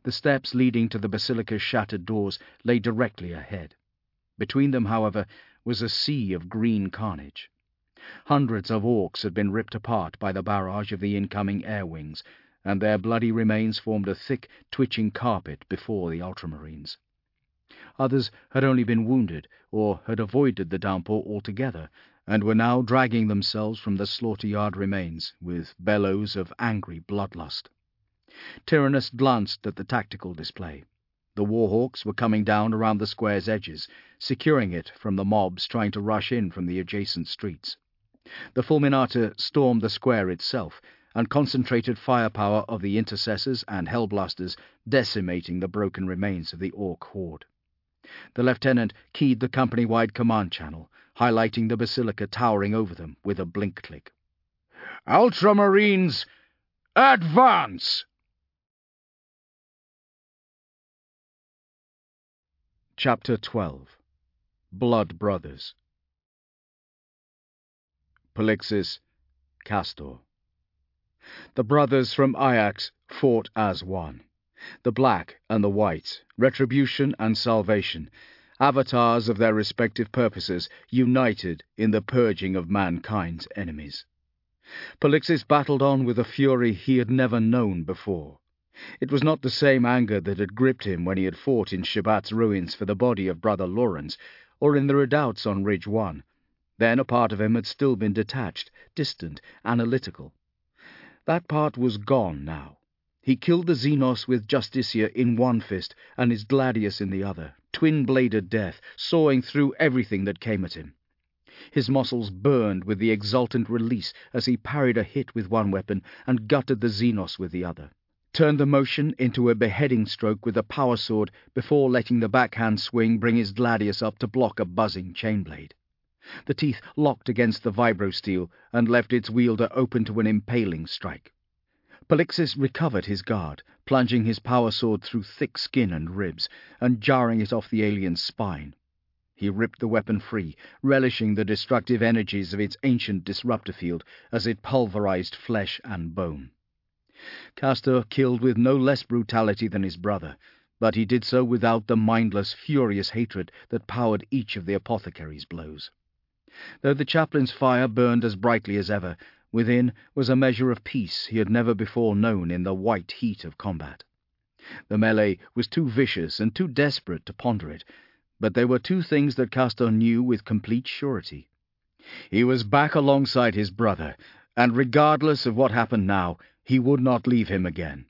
The steps leading to the basilica's shattered doors lay directly ahead. Between them, however, was a sea of green carnage. Hundreds of orcs had been ripped apart by the barrage of the incoming air wings, and their bloody remains formed a thick, twitching carpet before the ultramarines. Others had only been wounded, or had avoided the downpour altogether, and were now dragging themselves from the slaughter-yard remains with bellows of angry bloodlust. Tyrannus glanced at the tactical display. The Warhawks were coming down around the square's edges, securing it from the mobs trying to rush in from the adjacent streets. The Fulminata stormed the square itself, and concentrated firepower of the intercessors and hellblasters, decimating the broken remains of the orc horde. The lieutenant keyed the company-wide command channel, highlighting the basilica towering over them with a blink click. "Ultramarines, advance!" Chapter 12. Blood Brothers. Polixis, Castor. The brothers from Ajax fought as one. The black and the white, retribution and salvation, avatars of their respective purposes, united in the purging of mankind's enemies. Polixis battled on with a fury he had never known before. It was not the same anger that had gripped him when he had fought in Shabat's ruins for the body of brother Lawrence, or in the redoubts on Ridge 1. Then a part of him had still been detached, distant, analytical. That part was gone now. He killed the Xenos with Justicia in one fist and his Gladius in the other, twin-bladed death, sawing through everything that came at him. His muscles burned with the exultant release as he parried a hit with one weapon and gutted the Xenos with the other, turned the motion into a beheading stroke with a power sword before letting the backhand swing bring his Gladius up to block a buzzing chainblade. The teeth locked against the vibrosteel and left its wielder open to an impaling strike. Polixis recovered his guard, plunging his power sword through thick skin and ribs, and jarring it off the alien's spine. He ripped the weapon free, relishing the destructive energies of its ancient disruptor field as it pulverized flesh and bone. Castor killed with no less brutality than his brother, but he did so without the mindless, furious hatred that powered each of the apothecary's blows. Though the chaplain's fire burned as brightly as ever, within was a measure of peace he had never before known in the white heat of combat. The melee was too vicious and too desperate to ponder it, but there were two things that Castor knew with complete surety. He was back alongside his brother, and regardless of what happened now, he would not leave him again.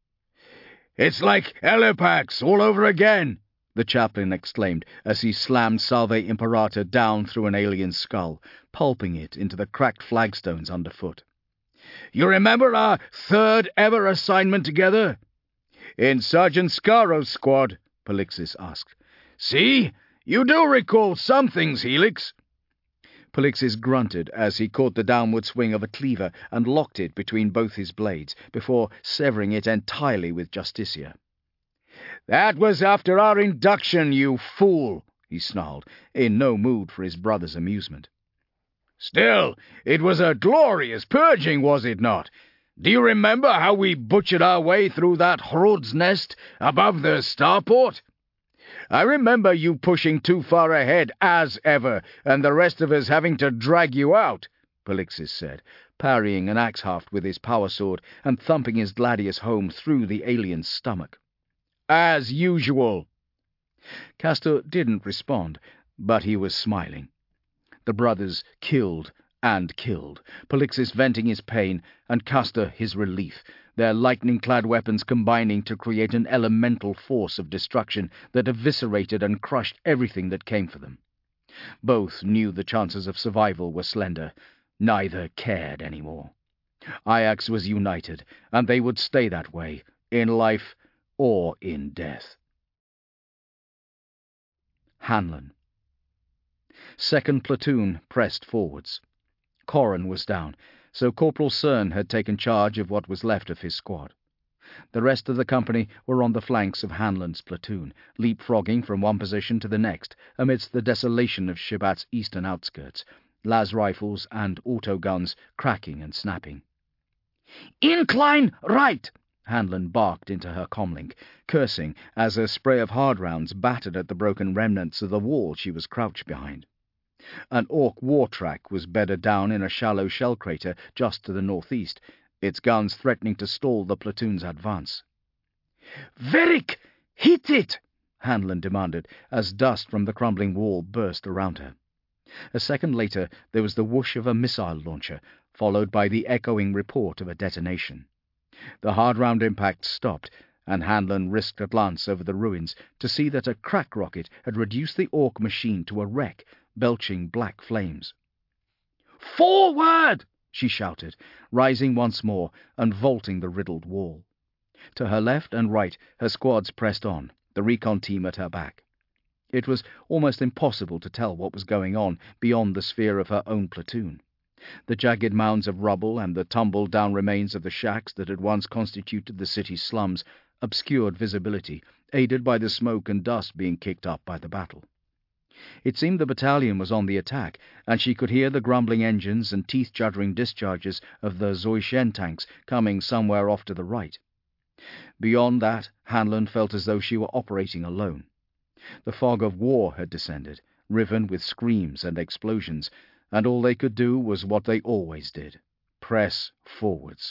"It's like Elipax all over again!" the chaplain exclaimed as he slammed Salve Imperator down through an alien's skull, pulping it into the cracked flagstones underfoot. "You remember our third ever assignment together?" "In Sergeant Scaro's squad?" Polixis asked. "See? You do recall some things, Helix." Polixis grunted as he caught the downward swing of a cleaver and locked it between both his blades, before severing it entirely with Justicia. "That was after our induction, you fool," he snarled, in no mood for his brother's amusement. "Still, it was a glorious purging, was it not? Do you remember how we butchered our way through that Hrod's nest above the starport? I remember you pushing too far ahead, as ever, and the rest of us having to drag you out," Polixis said, parrying an axe haft with his power sword and thumping his Gladius home through the alien's stomach. "As usual." Castor didn't respond, but he was smiling. The brothers killed and killed, Polixis venting his pain and Castor his relief, their lightning-clad weapons combining to create an elemental force of destruction that eviscerated and crushed everything that came for them. Both knew the chances of survival were slender. Neither cared anymore. Ajax was united, and they would stay that way, in life or in death. Hanlon. 2nd Platoon pressed forwards. Corran was down, so Corporal Cern had taken charge of what was left of his squad. The rest of the company were on the flanks of Hanlon's platoon, leapfrogging from one position to the next, amidst the desolation of Shabat's eastern outskirts, las rifles and autoguns cracking and snapping. "Incline right!" Hanlon barked into her comlink, cursing as a spray of hard rounds battered at the broken remnants of the wall she was crouched behind. An Orc war track was bedded down in a shallow shell crater just to the northeast, its guns threatening to stall the platoon's advance. "Varric, hit it!" Hanlon demanded, as dust from the crumbling wall burst around her. A second later there was the whoosh of a missile launcher, followed by the echoing report of a detonation. The hard-round impact stopped, and Hanlon risked a glance over the ruins to see that a crack rocket had reduced the Orc machine to a wreck, belching black flames. "Forward!" she shouted, rising once more and vaulting the riddled wall. To her left and right her squads pressed on, the recon team at her back. It was almost impossible to tell what was going on beyond the sphere of her own platoon. The jagged mounds of rubble and the tumbled-down remains of the shacks that had once constituted the city's slums obscured visibility, aided by the smoke and dust being kicked up by the battle. It seemed the battalion was on the attack, and she could hear the grumbling engines and teeth-juddering discharges of the Zoi-Shen tanks coming somewhere off to the right. Beyond that, Hanlon felt as though she were operating alone. The fog of war had descended, riven with screams and explosions, and all they could do was what they always did, press forwards.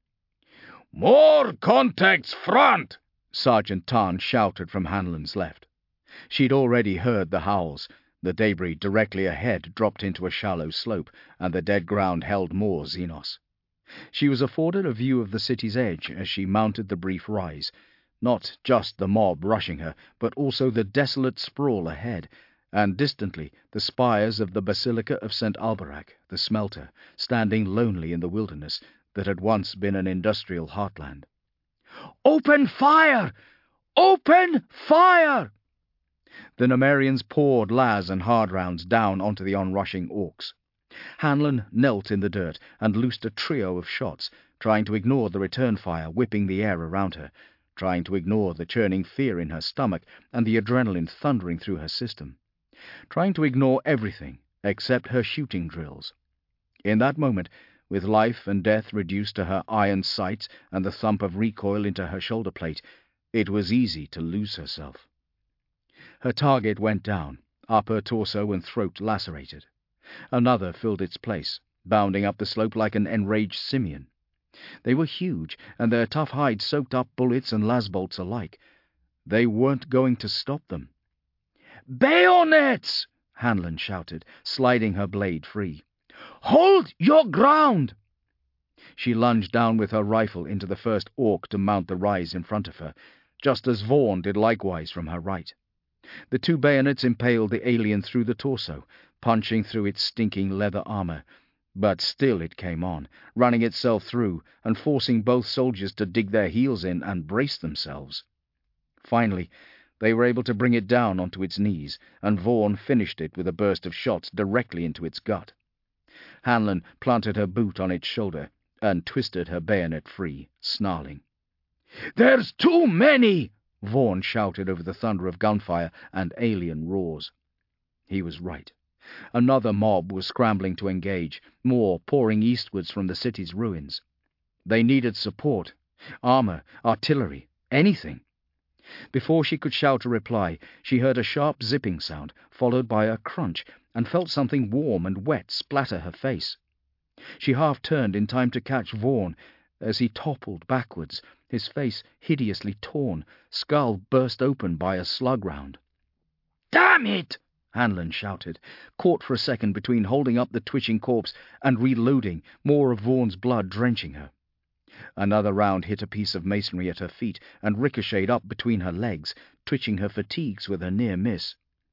"More contacts front!" Sergeant Tarn shouted from Hanlon's left. She'd already heard the howls. The debris directly ahead dropped into a shallow slope, and the dead ground held more Xenos. She was afforded a view of the city's edge as she mounted the brief rise, not just the mob rushing her, but also the desolate sprawl ahead, and distantly the spires of the Basilica of St. Alberac, the smelter, standing lonely in the wilderness that had once been an industrial heartland. "Open fire! Open fire!" The Numerians poured las and hard rounds down onto the onrushing Orcs. Hanlon knelt in the dirt and loosed a trio of shots, trying to ignore the return fire whipping the air around her, trying to ignore the churning fear in her stomach and the adrenaline thundering through her system, trying to ignore everything except her shooting drills. In that moment, with life and death reduced to her iron sights and the thump of recoil into her shoulder plate, it was easy to lose herself. Her target went down, upper torso and throat lacerated. Another filled its place, bounding up the slope like an enraged simian. They were huge, and their tough hides soaked up bullets and las-bolts alike. They weren't going to stop them. "Bayonets!" Hanlon shouted, sliding her blade free. "Hold your ground!" She lunged down with her rifle into the first Orc to mount the rise in front of her, just as Vaughn did likewise from her right. The two bayonets impaled the alien through the torso, punching through its stinking leather armor, but still it came on, running itself through and forcing both soldiers to dig their heels in and brace themselves. Finally, they were able to bring it down onto its knees, and Vaughn finished it with a burst of shots directly into its gut. Hanlon planted her boot on its shoulder and twisted her bayonet free, snarling. "There's too many!" Vaughn shouted over the thunder of gunfire and alien roars. He was right. Another mob was scrambling to engage, more pouring eastwards from the city's ruins. They needed support, armor, artillery, anything. Before she could shout a reply, she heard a sharp zipping sound, followed by a crunch, and felt something warm and wet splatter her face. She half-turned in time to catch Vaughn as he toppled backwards, his face hideously torn, skull burst open by a slug round. "Damn it!" Hanlon shouted, caught for a second between holding up the twitching corpse and reloading, more of Vaughn's blood drenching her. Another round hit a piece of masonry at her feet and ricocheted up between her legs, twitching her fatigues with a near miss.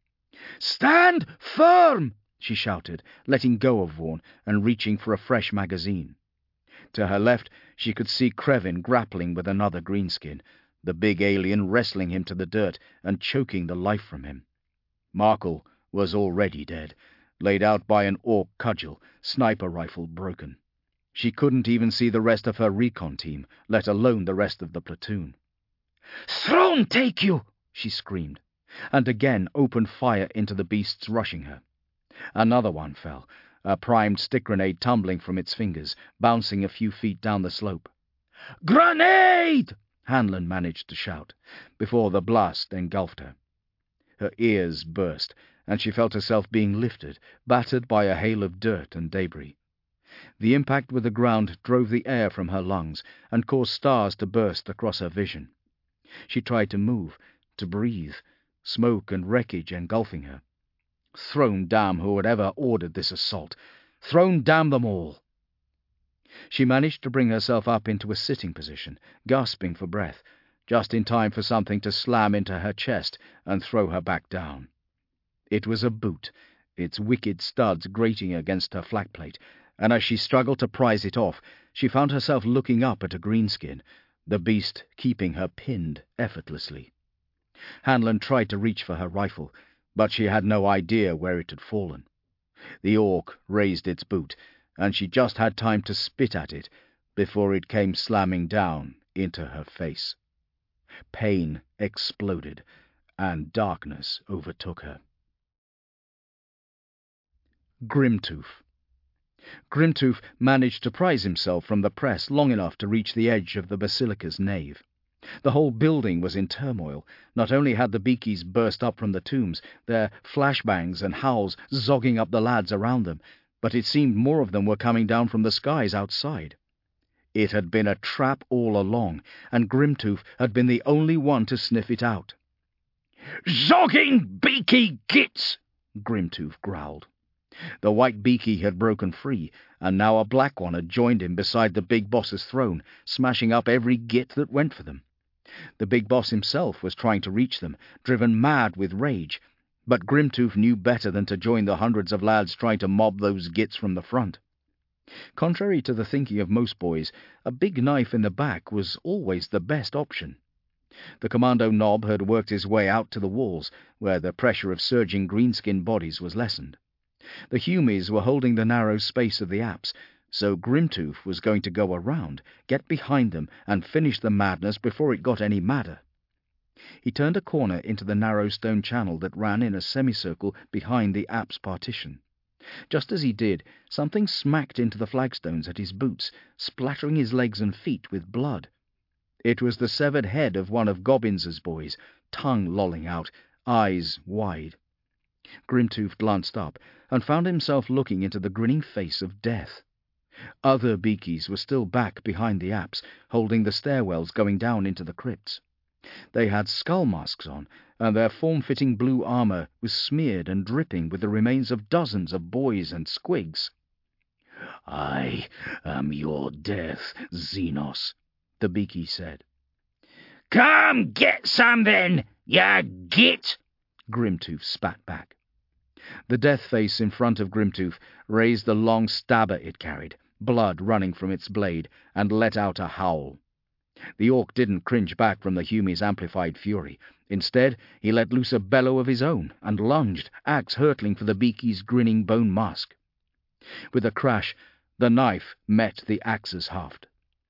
"Stand firm!" she shouted, letting go of Vaughn and reaching for a fresh magazine. To her left, she could see Krevin grappling with another greenskin, the big alien wrestling him to the dirt and choking the life from him. Markle was already dead, laid out by an Orc cudgel, sniper rifle broken. She couldn't even see the rest of her recon team, let alone the rest of the platoon. "Throne take you!" she screamed, and again opened fire into the beasts rushing her. Another one fell, a primed stick grenade tumbling from its fingers, bouncing a few feet down the slope. "Grenade!" Hanlon managed to shout, before the blast engulfed her. Her ears burst, and she felt herself being lifted, battered by a hail of dirt and debris. The impact with the ground drove the air from her lungs and caused stars to burst across her vision. She tried to move, to breathe, smoke and wreckage engulfing her. Thrown damn who had ever ordered this assault! Thrown damn them all! She managed to bring herself up into a sitting position, gasping for breath, just in time for something to slam into her chest and throw her back down. It was a boot, its wicked studs grating against her flak plate, and as she struggled to prise it off, she found herself looking up at a greenskin, the beast keeping her pinned effortlessly. Hanlon tried to reach for her rifle, but she had no idea where it had fallen. The orc raised its boot, and she just had time to spit at it before it came slamming down into her face. Pain exploded, and darkness overtook her. Grimtooth. Grimtooth managed to prise himself from the press long enough to reach the edge of the basilica's nave. The whole building was in turmoil. Not only had the beakies burst up from the tombs, their flashbangs and howls zogging up the lads around them, but it seemed more of them were coming down from the skies outside. It had been a trap all along, and Grimtooth had been the only one to sniff it out. "Zogging beaky gits!" Grimtooth growled. The white beaky had broken free, and now a black one had joined him beside the big boss's throne, smashing up every git that went for them. The big boss himself was trying to reach them, driven mad with rage, but Grimtooth knew better than to join the hundreds of lads trying to mob those gits from the front. Contrary to the thinking of most boys, a big knife in the back was always the best option. The commando knob had worked his way out to the walls, where the pressure of surging greenskin bodies was lessened. The Humies were holding the narrow space of the apse, so Grimtooth was going to go around, get behind them, and finish the madness before it got any madder. He turned a corner into the narrow stone channel that ran in a semicircle behind the apse partition. Just as he did, something smacked into the flagstones at his boots, splattering his legs and feet with blood. It was the severed head of one of Gobbins's boys, tongue lolling out, eyes wide. Grimtooth glanced up, and found himself looking into the grinning face of death. Other beakies were still back behind the apse, holding the stairwells going down into the crypts. They had skull masks on, and their form-fitting blue armour was smeared and dripping with the remains of dozens of boys and squigs. "I am your death, Xenos," the beaky said. "Come get some then, ya git!" Grimtooth spat back. The death face in front of Grimtooth raised the long stabber it carried, blood running from its blade, and let out a howl. The orc didn't cringe back from the Humie's amplified fury. Instead, he let loose a bellow of his own, and lunged, axe hurtling for the beaky's grinning bone mask. With a crash, the knife met the axe's haft.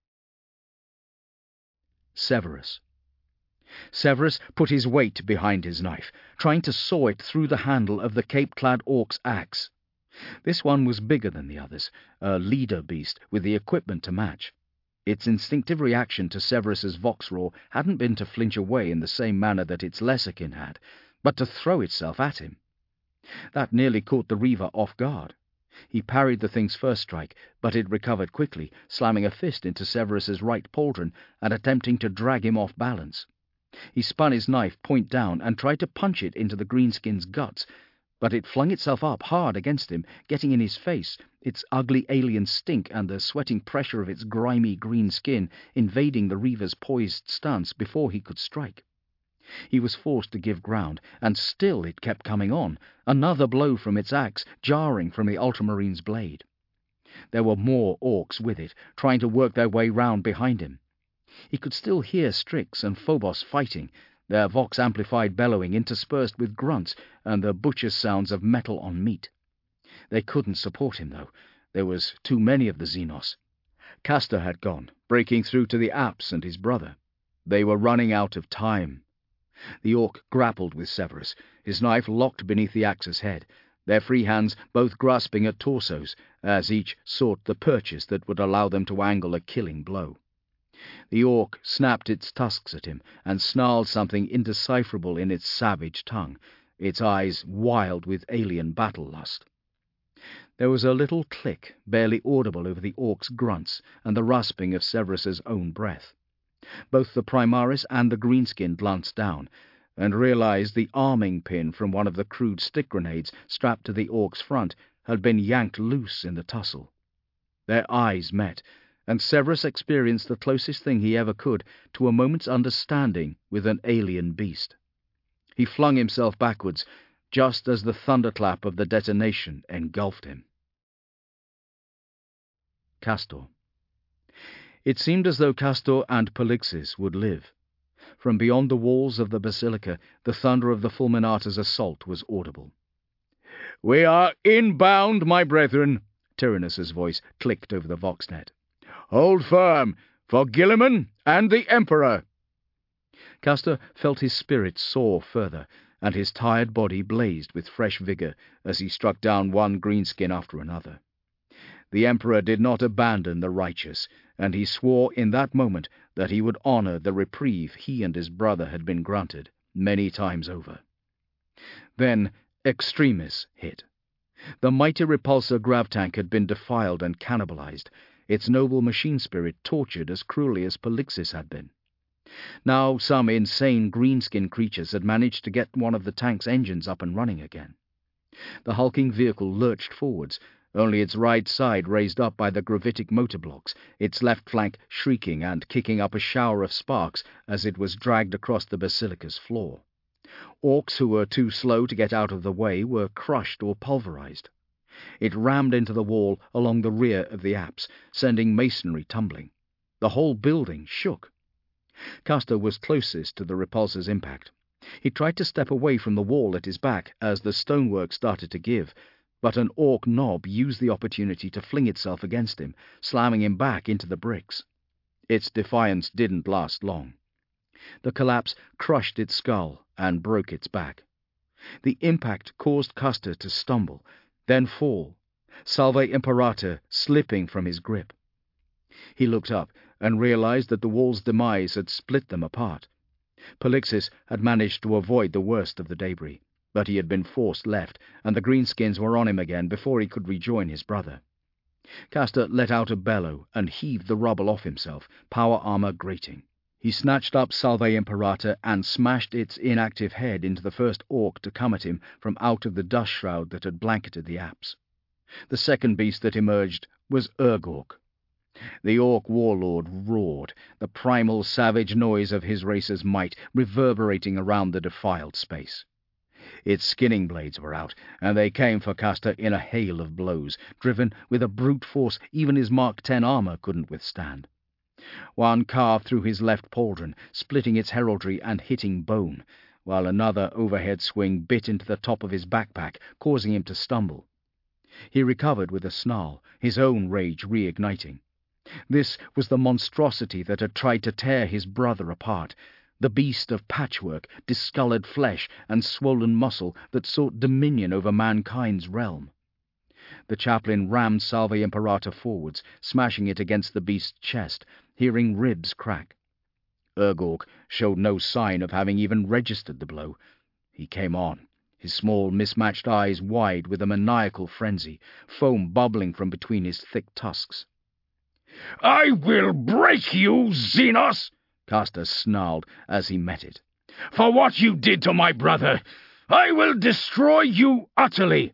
Severus. Severus put his weight behind his knife, trying to saw it through the handle of the cape-clad orc's axe. This one was bigger than the others, a leader beast with the equipment to match. Its instinctive reaction to Severus's vox roar hadn't been to flinch away in the same manner that its lesserkin had, but to throw itself at him. That nearly caught the Reaver off guard. He parried the thing's first strike, but it recovered quickly, slamming a fist into Severus's right pauldron and attempting to drag him off balance. He spun his knife point down and tried to punch it into the greenskin's guts, but it flung itself up hard against him, getting in his face, its ugly alien stink and the sweating pressure of its grimy green skin invading the Reaver's poised stance before he could strike. He was forced to give ground, and still it kept coming on, another blow from its axe jarring from the ultramarine's blade. There were more orcs with it, trying to work their way round behind him. He could still hear Strix and Phobos fighting, their vox-amplified bellowing interspersed with grunts and the butcher's sounds of metal on meat. They couldn't support him, though. There was too many of the Xenos. Castor had gone, breaking through to the apse and his brother. They were running out of time. The orc grappled with Severus, his knife locked beneath the axe's head, their free hands both grasping at torsos, as each sought the purchase that would allow them to angle a killing blow. The orc snapped its tusks at him and snarled something indecipherable in its savage tongue, its eyes wild with alien battle lust. There was a little click, barely audible over the orc's grunts and the rasping of Severus's own breath. Both the Primaris and the greenskin glanced down, and realized the arming pin from one of the crude stick grenades strapped to the orc's front had been yanked loose in the tussle. Their eyes met, and Severus experienced the closest thing he ever could to a moment's understanding with an alien beast. He flung himself backwards, just as the thunderclap of the detonation engulfed him. Castor. It seemed as though Castor and Polixis would live. From beyond the walls of the basilica, the thunder of the Fulminata's assault was audible. "We are inbound, my brethren," Tyrannus's voice clicked over the voxnet. "Hold firm, for Guilliman and the Emperor." Castor felt his spirit soar further, and his tired body blazed with fresh vigor as he struck down one greenskin after another. The Emperor did not abandon the righteous, and he swore in that moment that he would honor the reprieve he and his brother had been granted many times over. Then Extremis hit. The mighty repulsor grav tank had been defiled and cannibalized, its noble machine spirit tortured as cruelly as Polixis had been. Now some insane greenskin creatures had managed to get one of the tank's engines up and running again. The hulking vehicle lurched forwards, only its right side raised up by the gravitic motor blocks, its left flank shrieking and kicking up a shower of sparks as it was dragged across the basilica's floor. Orcs who were too slow to get out of the way were crushed or pulverized. It rammed into the wall along the rear of the apse, sending masonry tumbling. The whole building shook. Castor was closest to the repulsor's impact. He tried to step away from the wall at his back as the stonework started to give, but an orc knob used the opportunity to fling itself against him, slamming him back into the bricks. Its defiance didn't last long. The collapse crushed its skull and broke its back. The impact caused Castor to stumble, then fall, Salve Imperator slipping from his grip. He looked up and realized that the wall's demise had split them apart. Polixis had managed to avoid the worst of the debris, but he had been forced left, and the greenskins were on him again before he could rejoin his brother. Castor let out a bellow and heaved the rubble off himself, power armor grating. He snatched up Salve Imperator and smashed its inactive head into the first orc to come at him from out of the dust shroud that had blanketed the apse. The second beast that emerged was Urgork. The orc warlord roared, the primal savage noise of his race's might reverberating around the defiled space. Its skinning blades were out, and they came for Castor in a hail of blows, driven with a brute force even his Mark 10 armor couldn't withstand. One carved through his left pauldron, splitting its heraldry and hitting bone, while another overhead swing bit into the top of his backpack, causing him to stumble. He recovered with a snarl, his own rage reigniting. This was the monstrosity that had tried to tear his brother apart, the beast of patchwork, discolored flesh, and swollen muscle that sought dominion over mankind's realm. The chaplain rammed Salve Imperator forwards, smashing it against the beast's chest, hearing ribs crack. Urgork showed no sign of having even registered the blow. He came on, his small, mismatched eyes wide with a maniacal frenzy, foam bubbling from between his thick tusks. "I will break you, Xenos!" Castor snarled as he met it. "For what you did to my brother, I will destroy you utterly."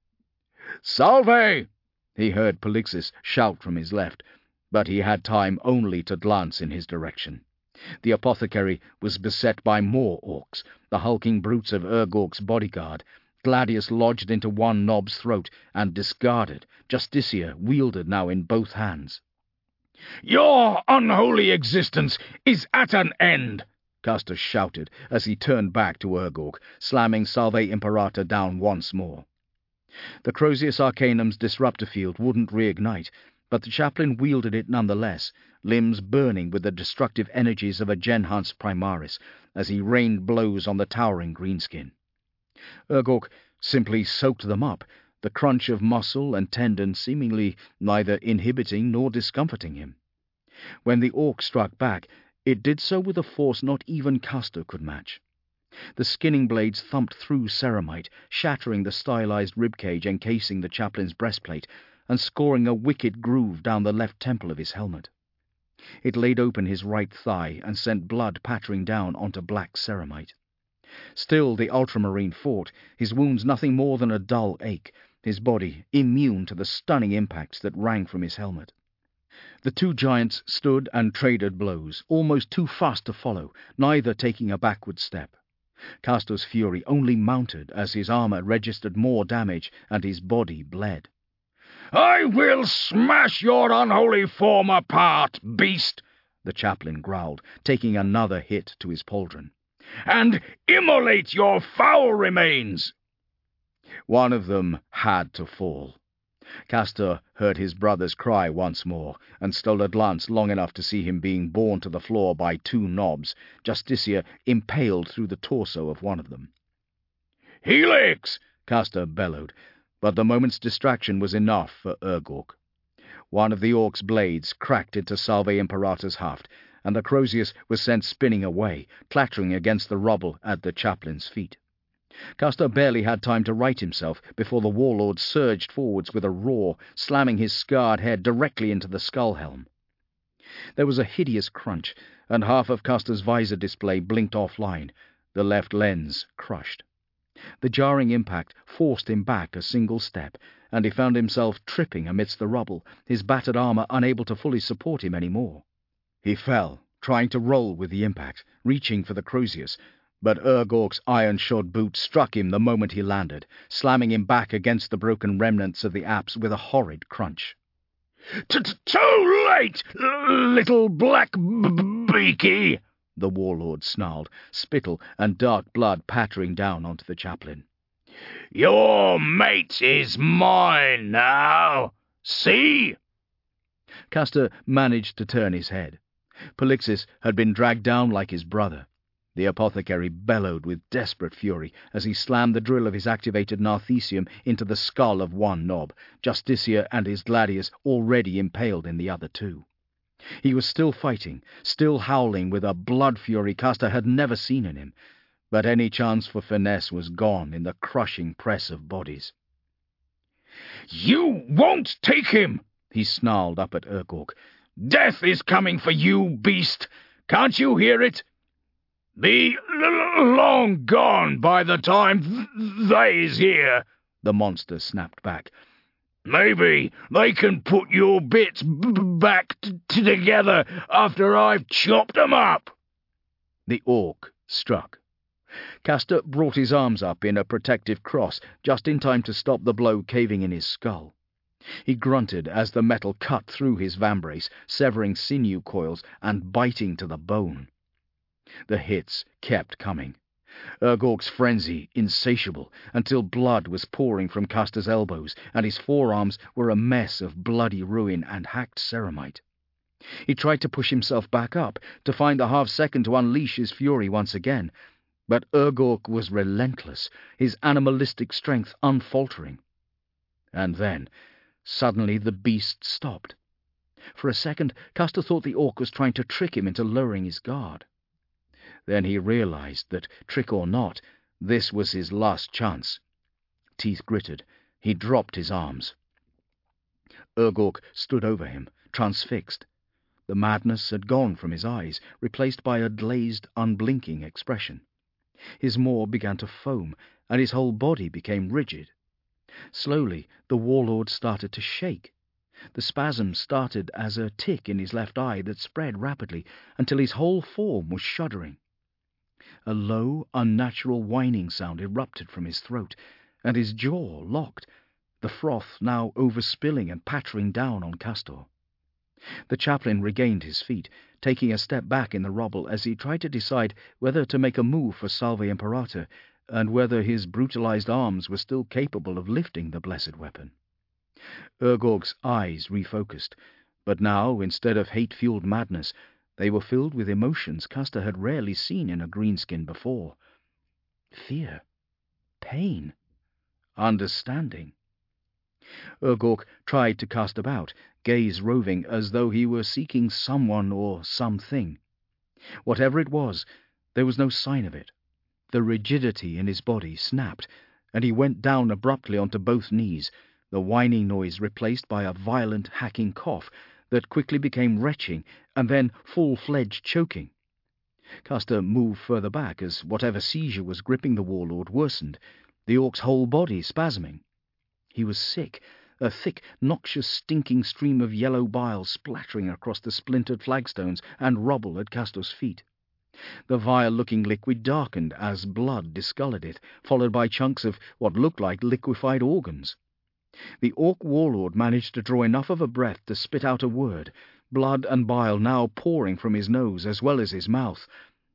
"Salve!" he heard Polixis shout from his left, but he had time only to glance in his direction. The apothecary was beset by more orcs, the hulking brutes of Urgork's bodyguard, Gladius lodged into one knob's throat and discarded, Justicia wielded now in both hands. "Your unholy existence is at an end," Castor shouted as he turned back to Urgork, slamming Salve Imperator down once more. The Crozius Arcanum's disruptor field wouldn't reignite, but the chaplain wielded it nonetheless, limbs burning with the destructive energies of a Genhun's Primaris, as he rained blows on the towering greenskin. Urgork simply soaked them up, the crunch of muscle and tendon seemingly neither inhibiting nor discomforting him. When the orc struck back, it did so with a force not even Castor could match. The skinning blades thumped through ceramite, shattering the stylized ribcage encasing the chaplain's breastplate, and scoring a wicked groove down the left temple of his helmet. It laid open his right thigh and sent blood pattering down onto black ceramite. Still the ultramarine fought, his wounds nothing more than a dull ache, his body immune to the stunning impacts that rang from his helmet. The two giants stood and traded blows, almost too fast to follow, neither taking a backward step. Castor's fury only mounted as his armor registered more damage and his body bled. "I will smash your unholy form apart, beast," the chaplain growled, taking another hit to his pauldron, "and immolate your foul remains." One of them had to fall. Castor heard his brother's cry once more, and stole a glance long enough to see him being borne to the floor by two knobs, Justicia impaled through the torso of one of them. "Helix!" Castor bellowed, but the moment's distraction was enough for Urgork. One of the orc's blades cracked into Salve Imperator's haft, and the Crozius was sent spinning away, clattering against the rubble at the chaplain's feet. Castor barely had time to right himself before the warlord surged forwards with a roar, slamming his scarred head directly into the skull helm. There was a hideous crunch, and half of Castor's visor display blinked offline, the left lens crushed. The jarring impact forced him back a single step, and he found himself tripping amidst the rubble, his battered armor unable to fully support him any more. He fell, trying to roll with the impact, reaching for the Crozius, but Urgork's iron-shod boot struck him the moment he landed, slamming him back against the broken remnants of the apse with a horrid crunch. "Too late, little black beaky!" the warlord snarled, spittle and dark blood pattering down onto the chaplain. "Your mate is mine now. See?" Castor managed to turn his head. Polixis had been dragged down like his brother. The apothecary bellowed with desperate fury as he slammed the drill of his activated Narthesium into the skull of one knob, Justicia and his gladius already impaled in the other two. He was still fighting, still howling with a blood fury Castor had never seen in him, but any chance for finesse was gone in the crushing press of bodies. "You won't take him!" he snarled up at Urgork. "Death is coming for you, beast! Can't you hear it? Be long gone by the time they's here," the monster snapped back. "Maybe they can put your bits back together after I've chopped 'em up." The orc struck. Castor brought his arms up in a protective cross, just in time to stop the blow caving in his skull. He grunted as the metal cut through his vambrace, severing sinew coils and biting to the bone. The hits kept coming. Urgork's frenzy insatiable, until blood was pouring from Castor's elbows, and his forearms were a mess of bloody ruin and hacked ceramite. He tried to push himself back up, to find the half-second to unleash his fury once again, but Urgork was relentless, his animalistic strength unfaltering. And then, suddenly the beast stopped. For a second, Castor thought the orc was trying to trick him into lowering his guard. Then he realized that, trick or not, this was his last chance. Teeth gritted, he dropped his arms. Urgork stood over him, transfixed. The madness had gone from his eyes, replaced by a glazed, unblinking expression. His maw began to foam, and his whole body became rigid. Slowly, the warlord started to shake. The spasm started as a tick in his left eye that spread rapidly until his whole form was shuddering. A low, unnatural whining sound erupted from his throat, and his jaw locked, the froth now overspilling and pattering down on Castor. The chaplain regained his feet, taking a step back in the rubble as he tried to decide whether to make a move for Salve Imperator, and whether his brutalized arms were still capable of lifting the blessed weapon. Urgork's eyes refocused, but now, instead of hate-fueled madness, they were filled with emotions Castor had rarely seen in a greenskin before. Fear, pain, understanding. Urgork tried to cast about, gaze roving as though he were seeking someone or something. Whatever it was, there was no sign of it. The rigidity in his body snapped, and he went down abruptly onto both knees, the whining noise replaced by a violent hacking cough that quickly became retching and then full-fledged choking. Castor moved further back as whatever seizure was gripping the warlord worsened, the orc's whole body spasming. He was sick, a thick, noxious, stinking stream of yellow bile splattering across the splintered flagstones and rubble at Castor's feet. The vile-looking liquid darkened as blood discoloured it, followed by chunks of what looked like liquefied organs. The orc warlord managed to draw enough of a breath to spit out a word, blood and bile now pouring from his nose as well as his mouth.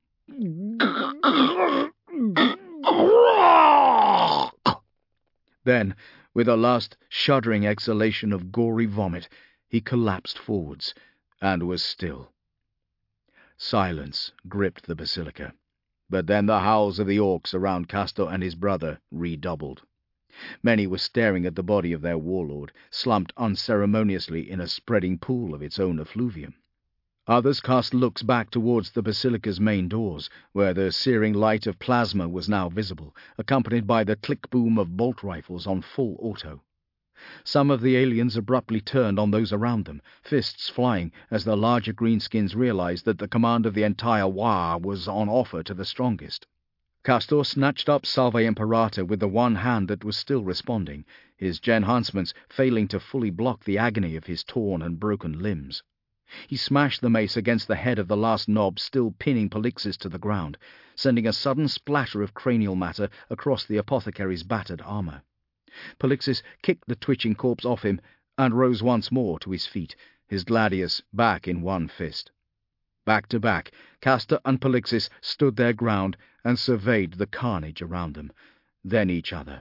Then, with a last shuddering exhalation of gory vomit, he collapsed forwards and was still. Silence gripped the basilica, but then the howls of the orcs around Castor and his brother redoubled. Many were staring at the body of their warlord, slumped unceremoniously in a spreading pool of its own effluvium. Others cast looks back towards the basilica's main doors, where the searing light of plasma was now visible, accompanied by the click-boom of bolt rifles on full auto. Some of the aliens abruptly turned on those around them, fists flying as the larger greenskins realized that the command of the entire Wa was on offer to the strongest. Castor snatched up Salve Imperator with the one hand that was still responding, his enhancements failing to fully block the agony of his torn and broken limbs. He smashed the mace against the head of the last knob, still pinning Polixis to the ground, sending a sudden splatter of cranial matter across the apothecary's battered armour. Polixis kicked the twitching corpse off him and rose once more to his feet, his gladius back in one fist. Back to back, Castor and Polixis stood their ground and surveyed the carnage around them, then each other.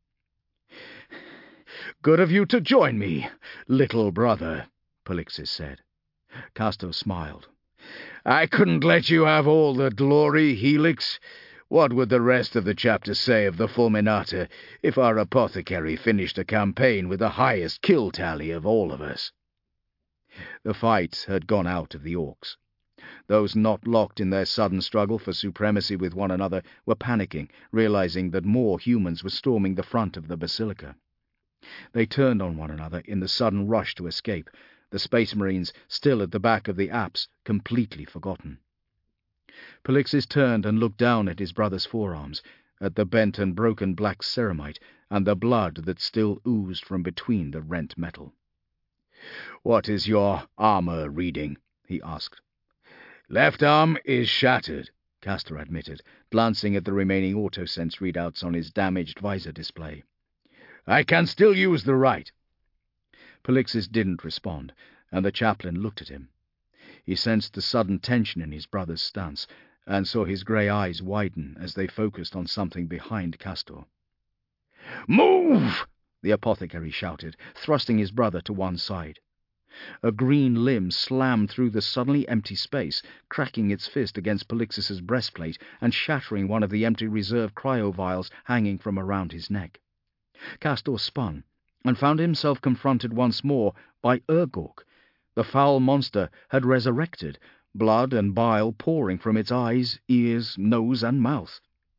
"Good of you to join me, little brother," Polixis said. Castor smiled. "I couldn't let you have all the glory, Helix. What would the rest of the chapter say of the Fulminata if our apothecary finished a campaign with the highest kill tally of all of us?" The fight had gone out of the orcs. Those not locked in their sudden struggle for supremacy with one another were panicking, realizing that more humans were storming the front of the basilica. They turned on one another in the sudden rush to escape, the Space Marines still at the back of the apse, completely forgotten. Polixis turned and looked down at his brother's forearms, at the bent and broken black ceramite, and the blood that still oozed from between the rent metal. "What is your armor reading?" he asked. "Left arm is shattered," Castor admitted, glancing at the remaining autosense readouts on his damaged visor display. "I can still use the right." Polixis didn't respond, and the chaplain looked at him. He sensed the sudden tension in his brother's stance, and saw his grey eyes widen as they focused on something behind Castor. "Move!" the apothecary shouted, thrusting his brother to one side. A green limb slammed through the suddenly empty space, cracking its fist against Polixis's breastplate and shattering one of the empty reserve cryo-vials hanging from around his neck. Castor spun, and found himself confronted once more by Urgork. The foul monster had resurrected, blood and bile pouring from its eyes, ears, nose, and mouth.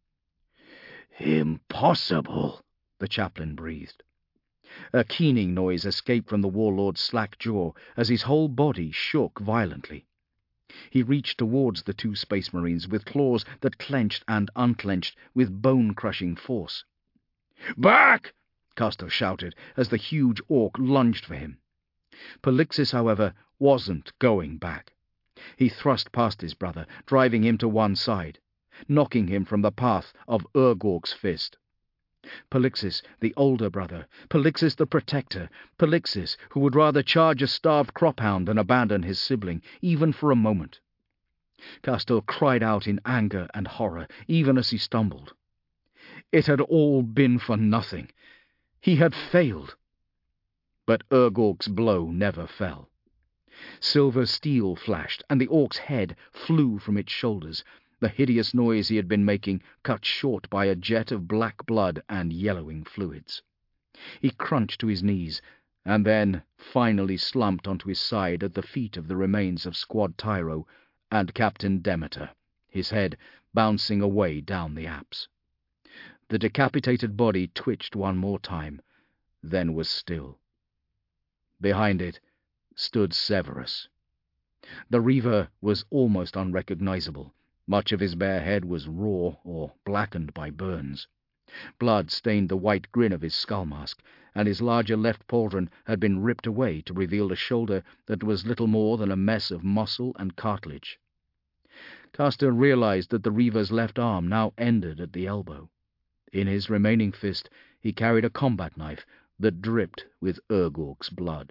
"Impossible," the chaplain breathed. A keening noise escaped from the warlord's slack jaw as his whole body shook violently. He reached towards the two Space Marines with claws that clenched and unclenched with bone-crushing force. "Back!" Castor shouted as the huge orc lunged for him. Polixis, however, wasn't going back. He thrust past his brother, driving him to one side, knocking him from the path of Urgork's fist. Polixis, the older brother, Polixis the protector, Polixis who would rather charge a starved crophound than abandon his sibling, even for a moment. Castor cried out in anger and horror, even as he stumbled. It had all been for nothing. He had failed. But Urgork's blow never fell. Silver steel flashed, and the orc's head flew from its shoulders, the hideous noise he had been making cut short by a jet of black blood and yellowing fluids. He crunched to his knees, and then finally slumped onto his side at the feet of the remains of Squad Tyro and Captain Demeter, his head bouncing away down the apse. The decapitated body twitched one more time, then was still. Behind it stood Severus. The Reaver was almost unrecognizable. Much of his bare head was raw or blackened by burns. Blood stained the white grin of his skull mask, and his larger left pauldron had been ripped away to reveal a shoulder that was little more than a mess of muscle and cartilage. Castor realized that the Reaver's left arm now ended at the elbow. In his remaining fist he carried a combat knife that dripped with Urgork's blood.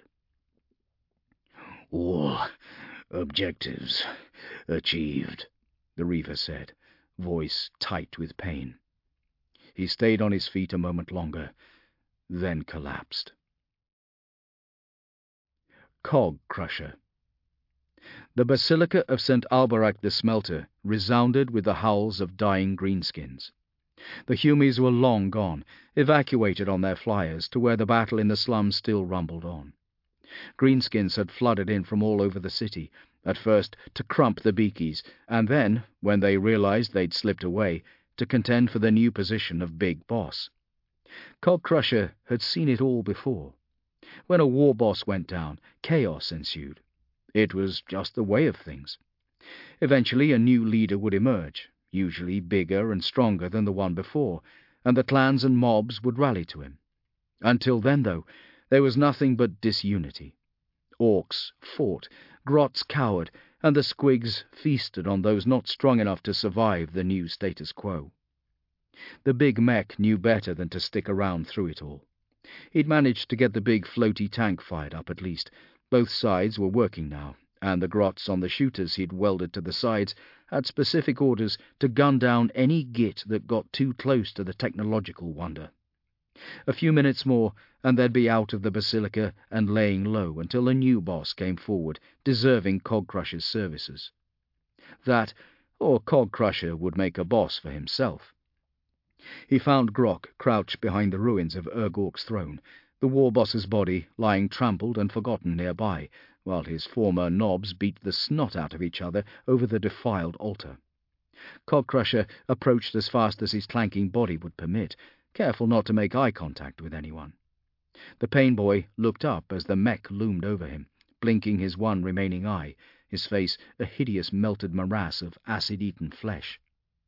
"All objectives achieved," the Reaver said, voice tight with pain. He stayed on his feet a moment longer, then collapsed. Cog Crusher. The Basilica of St. Alberic the Smelter resounded with the howls of dying greenskins. The Humies were long gone, evacuated on their flyers to where the battle in the slums still rumbled on. Greenskins had flooded in from all over the city, at first to crump the Beakies, and then, when they realized they'd slipped away, to contend for the new position of Big Boss. Cog Crusher had seen it all before. When a war boss went down, chaos ensued. It was just the way of things. Eventually a new leader would emerge, usually bigger and stronger than the one before, and the clans and mobs would rally to him. Until then, though, there was nothing but disunity. Orcs fought, Grots cowered, and the Squigs feasted on those not strong enough to survive the new status quo. The big mech knew better than to stick around through it all. He'd managed to get the big floaty tank fired up at least. Both sides were working now, and the Grots on the shooters he'd welded to the sides had specific orders to gun down any git that got too close to the technological wonder. A few minutes more, and they'd be out of the Basilica and laying low until a new boss came forward, deserving Cog Crusher's services. That, or Cog Crusher would make a boss for himself. He found Grok crouched behind the ruins of Urgork's throne, the war boss's body lying trampled and forgotten nearby, while his former nobs beat the snot out of each other over the defiled altar. Cog Crusher approached as fast as his clanking body would permit, careful not to make eye contact with anyone. The Pain Boy looked up as the mech loomed over him, blinking his one remaining eye, his face a hideous melted morass of acid-eaten flesh.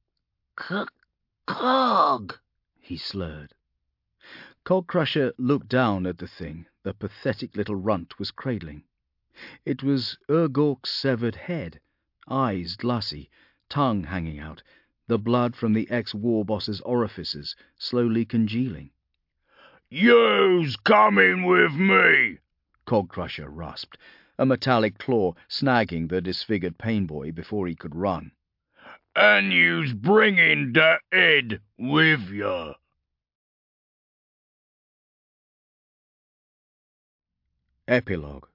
Cog, he slurred. Cog Crusher looked down at the thing the pathetic little runt was cradling. It was Urgork's severed head, eyes glassy, tongue hanging out, the blood from the ex-war boss's orifices slowly congealing. "You's coming with me," Cog Crusher rasped, a metallic claw snagging the disfigured Pain Boy before he could run. "And you's bringing that head with ya." Epilogue.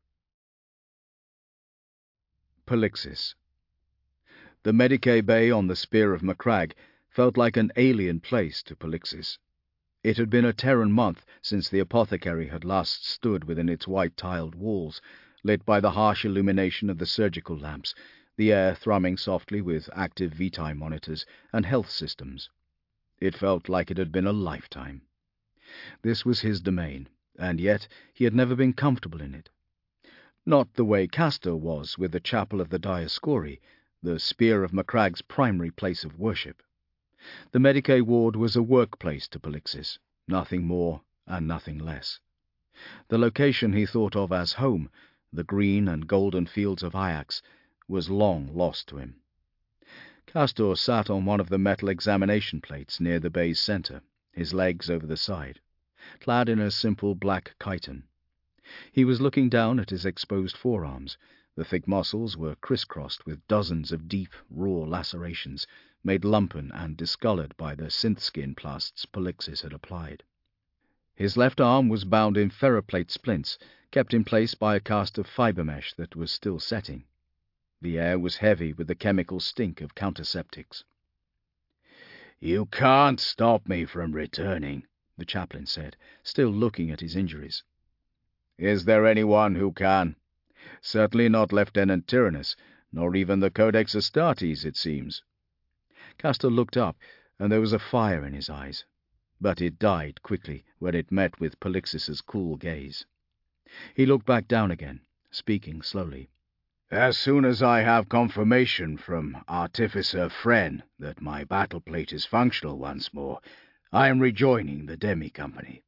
Polixis. The Medicae Bay on the Spear of Macragge felt like an alien place to Polixis. It had been a Terran month since the apothecary had last stood within its white-tiled walls, lit by the harsh illumination of the surgical lamps, the air thrumming softly with active vitae monitors and health systems. It felt like it had been a lifetime. This was his domain, and yet he had never been comfortable in it. Not the way Castor was with the Chapel of the Dioscuri, the Spear of Macragge's primary place of worship. The Medicae ward was a workplace to Polixis, nothing more and nothing less. The location he thought of as home, the green and golden fields of Ajax, was long lost to him. Castor sat on one of the metal examination plates near the bay's center, his legs over the side, clad in a simple black chiton. He was looking down at his exposed forearms. The thick muscles were crisscrossed with dozens of deep, raw lacerations, made lumpen and discolored by the synth-skin plasts Polixis had applied. His left arm was bound in ferroplate splints, kept in place by a cast of fiber mesh that was still setting. The air was heavy with the chemical stink of counterseptics. "You can't stop me from returning," the chaplain said, still looking at his injuries. Is there anyone who can? Certainly not Lieutenant Tyrannus, nor even the Codex Astartes, it seems. Castor looked up, and there was a fire in his eyes, but it died quickly when it met with Polixis's cool gaze. He looked back down again, speaking slowly. As soon as I have confirmation from Artificer Fren that my battle plate is functional once more, I am rejoining the Demi Company.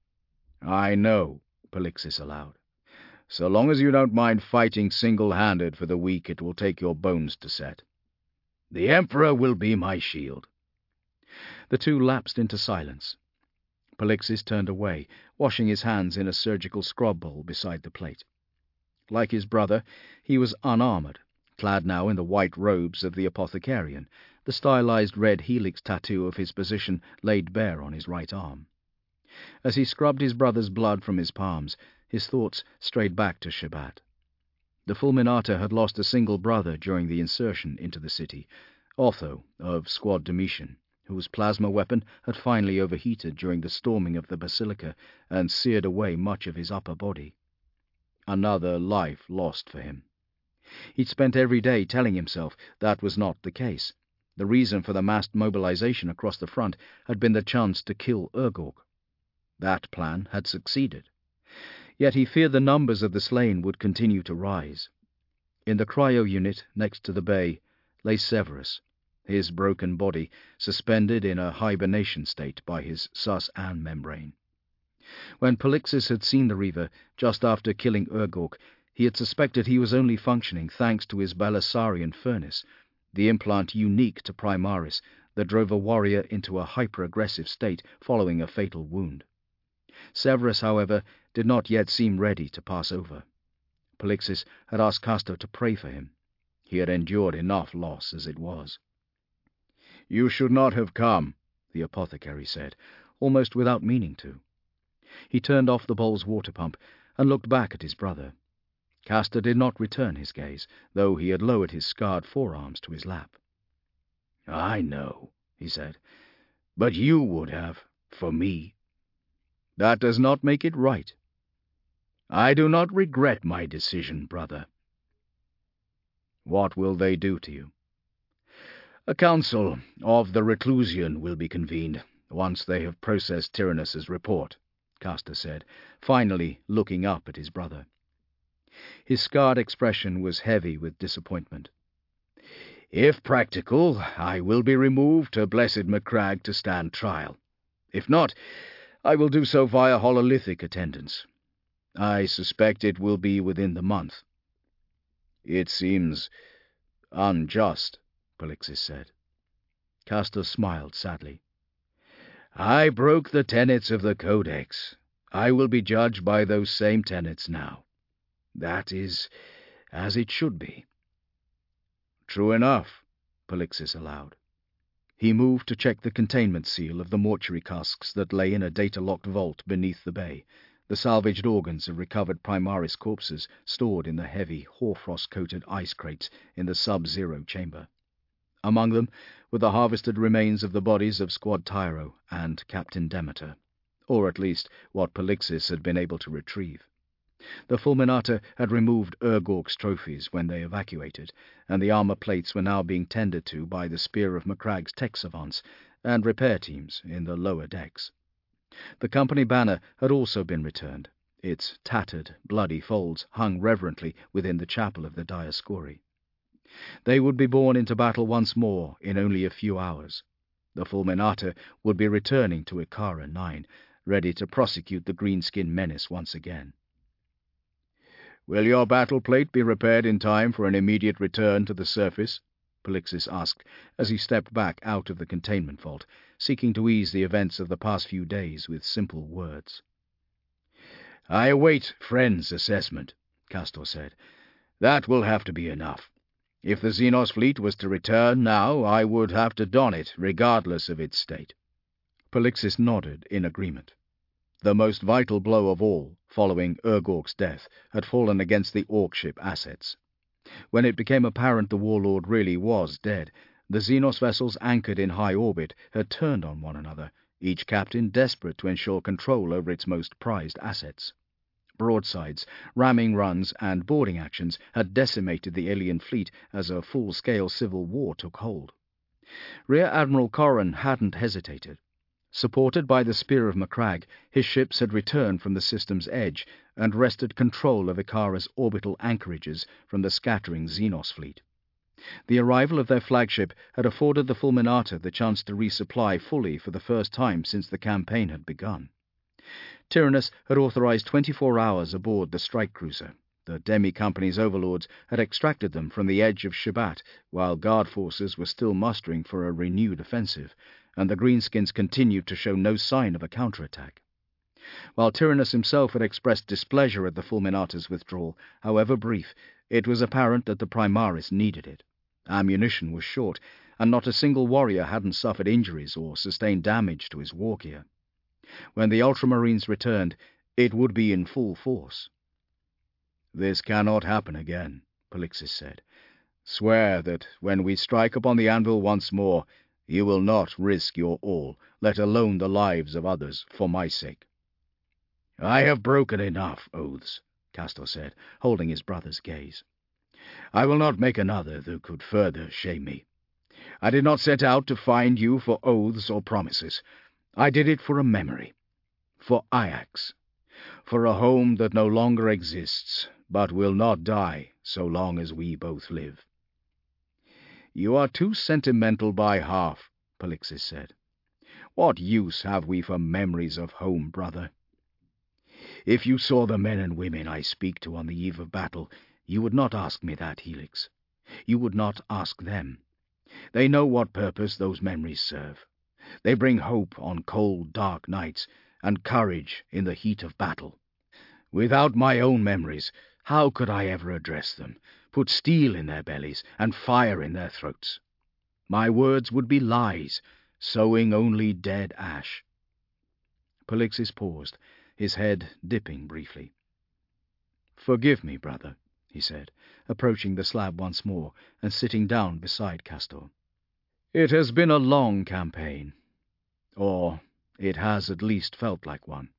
I know, Polixis allowed. So long as you don't mind fighting single-handed for the week it will take your bones to set. The Emperor will be my shield. The two lapsed into silence. Polixis turned away, washing his hands in a surgical scrub bowl beside the plate. Like his brother, he was unarmored, clad now in the white robes of the apothecarian, the stylized red helix tattoo of his position laid bare on his right arm. As he scrubbed his brother's blood from his palms, his thoughts strayed back to Shabbat. The Fulminata had lost a single brother during the insertion into the city, Otho of Squad Domitian, whose plasma weapon had finally overheated during the storming of the basilica and seared away much of his upper body. Another life lost for him. He'd spent every day telling himself that was not the case. The reason for the massed mobilization across the front had been the chance to kill Urgork. That plan had succeeded. Yet he feared the numbers of the slain would continue to rise. In the cryo unit next to the bay lay Severus, his broken body suspended in a hibernation state by his sus-an membrane. When Polixis had seen the Reaver just after killing Urgork, he had suspected he was only functioning thanks to his Belisarian furnace, the implant unique to Primaris that drove a warrior into a hyper-aggressive state following a fatal wound. Severus, however, did not yet seem ready to pass over. Polixis had asked Castor to pray for him. He had endured enough loss as it was. "You should not have come," the apothecary said, almost without meaning to. He turned off the bowl's water pump and looked back at his brother. Castor did not return his gaze, though he had lowered his scarred forearms to his lap. "I know," he said, "but you would have, for me. That does not make it right. I do not regret my decision, brother." "What will they do to you?" "A council of the Reclusian will be convened once they have processed Tyrannus's report," Castor said, finally looking up at his brother. His scarred expression was heavy with disappointment. "If practical, I will be removed to Blessed Macragge to stand trial. If not, I will do so via hololithic attendance. I suspect it will be within the month." "It seems unjust," Polixis said. Castor smiled sadly. "I broke the tenets of the Codex. I will be judged by those same tenets now. That is as it should be." "True enough," Polixis allowed. He moved to check the containment seal of the mortuary casks that lay in a data-locked vault beneath the bay, the salvaged organs of recovered Primaris corpses stored in the heavy, hoarfrost-coated ice crates in the sub-zero chamber. Among them were the harvested remains of the bodies of Squad Tyro and Captain Demeter, or at least what Polixis had been able to retrieve. The Fulminata had removed Urgork's trophies when they evacuated, and the armor plates were now being tended to by the Spear of Macragge's tech savants and repair teams in the lower decks. The company banner had also been returned. Its tattered, bloody folds hung reverently within the chapel of the Dioscuri. They would be borne into battle once more in only a few hours. The Fulminata would be returning to Ikara 9, ready to prosecute the greenskin menace once again. "Will your battle plate be repaired in time for an immediate return to the surface?" Polixis asked as he stepped back out of the containment vault, seeking to ease the events of the past few days with simple words. "I await Fren's assessment," Castor said. "That will have to be enough. If the Xenos fleet was to return now, I would have to don it, regardless of its state." Polixis nodded in agreement. The most vital blow of all, following Urgork's death, had fallen against the Orc ship assets. When it became apparent the warlord really was dead, the Xenos vessels anchored in high orbit had turned on one another, each captain desperate to ensure control over its most prized assets. Broadsides, ramming runs, and boarding actions had decimated the alien fleet as a full-scale civil war took hold. Rear Admiral Corran hadn't hesitated. Supported by the spear of Macragge, his ships had returned from the system's edge and wrested control of Ikara's orbital anchorages from the scattering Xenos fleet. The arrival of their flagship had afforded the Fulminata the chance to resupply fully for the first time since the campaign had begun. Tyrannus had authorized 24 hours aboard the strike cruiser. The Demi Company's overlords had extracted them from the edge of Shabbat, while guard forces were still mustering for a renewed offensive, and the Greenskins continued to show no sign of a counterattack. While Tyrannus himself had expressed displeasure at the Fulminata's withdrawal, however brief, it was apparent that the Primaris needed it. Ammunition was short, and not a single warrior hadn't suffered injuries or sustained damage to his war gear. When the Ultramarines returned, it would be in full force. "This cannot happen again," Polixis said. "Swear that when we strike upon the anvil once more, you will not risk your all, let alone the lives of others, for my sake." "I have broken enough oaths," Castor said, holding his brother's gaze. "I will not make another that could further shame me. I did not set out to find you for oaths or promises. I did it for a memory, for Ajax, for a home that no longer exists, but will not die so long as we both live." "You are too sentimental by half," Polixis said. "What use have we for memories of home, brother? If you saw the men and women I speak to on the eve of battle, you would not ask me that, Helix. You would not ask them. They know what purpose those memories serve. They bring hope on cold, dark nights, and courage in the heat of battle. Without my own memories, how could I ever address them, put steel in their bellies, and fire in their throats? My words would be lies, sowing only dead ash." Polixis paused, his head dipping briefly. "Forgive me, brother," he said, approaching the slab once more and sitting down beside Castor. "It has been a long campaign, or it has at least felt like one."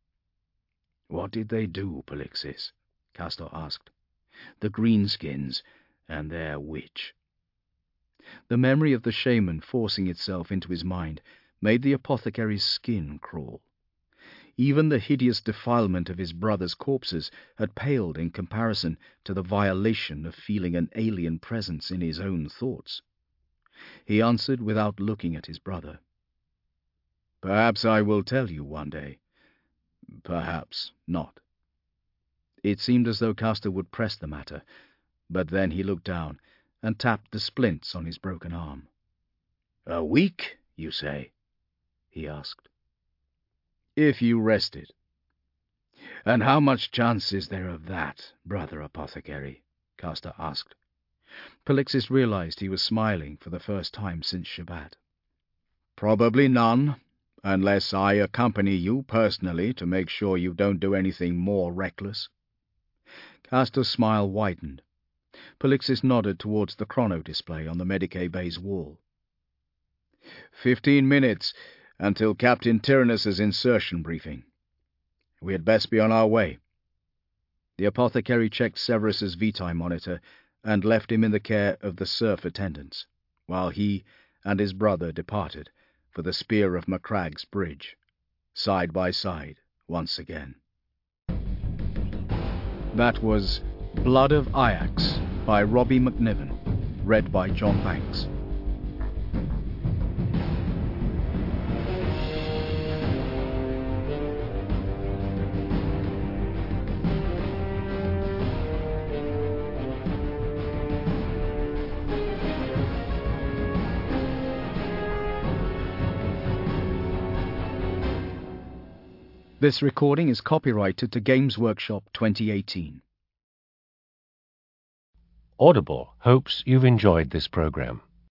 "What did they do, Polixis?" Castor asked. "The Greenskins and their witch." The memory of the shaman forcing itself into his mind made the apothecary's skin crawl. Even the hideous defilement of his brother's corpses had paled in comparison to the violation of feeling an alien presence in his own thoughts. He answered without looking at his brother. "Perhaps I will tell you one day. Perhaps not." It seemed as though Castor would press the matter, but then he looked down and tapped the splints on his broken arm. "A week, you say?" he asked. "If you rest it." "And how much chance is there of that, brother apothecary?" Castor asked. Polixis realized he was smiling for the first time since Shabbat. "Probably none, unless I accompany you personally to make sure you don't do anything more reckless." Castor's smile widened. Polixis nodded towards the chrono display on the Medicae bay's wall. 15 minutes until Captain Tyrannus's insertion briefing. We had best be on our way." The apothecary checked Severus's Vitae monitor and left him in the care of the serf attendants, while he and his brother departed for the Spear of Macragge's bridge, side by side once again. That was Blood of Ajax by Robbie McNiven, read by John Banks. This recording is copyrighted to Games Workshop 2018. Audible hopes you've enjoyed this program.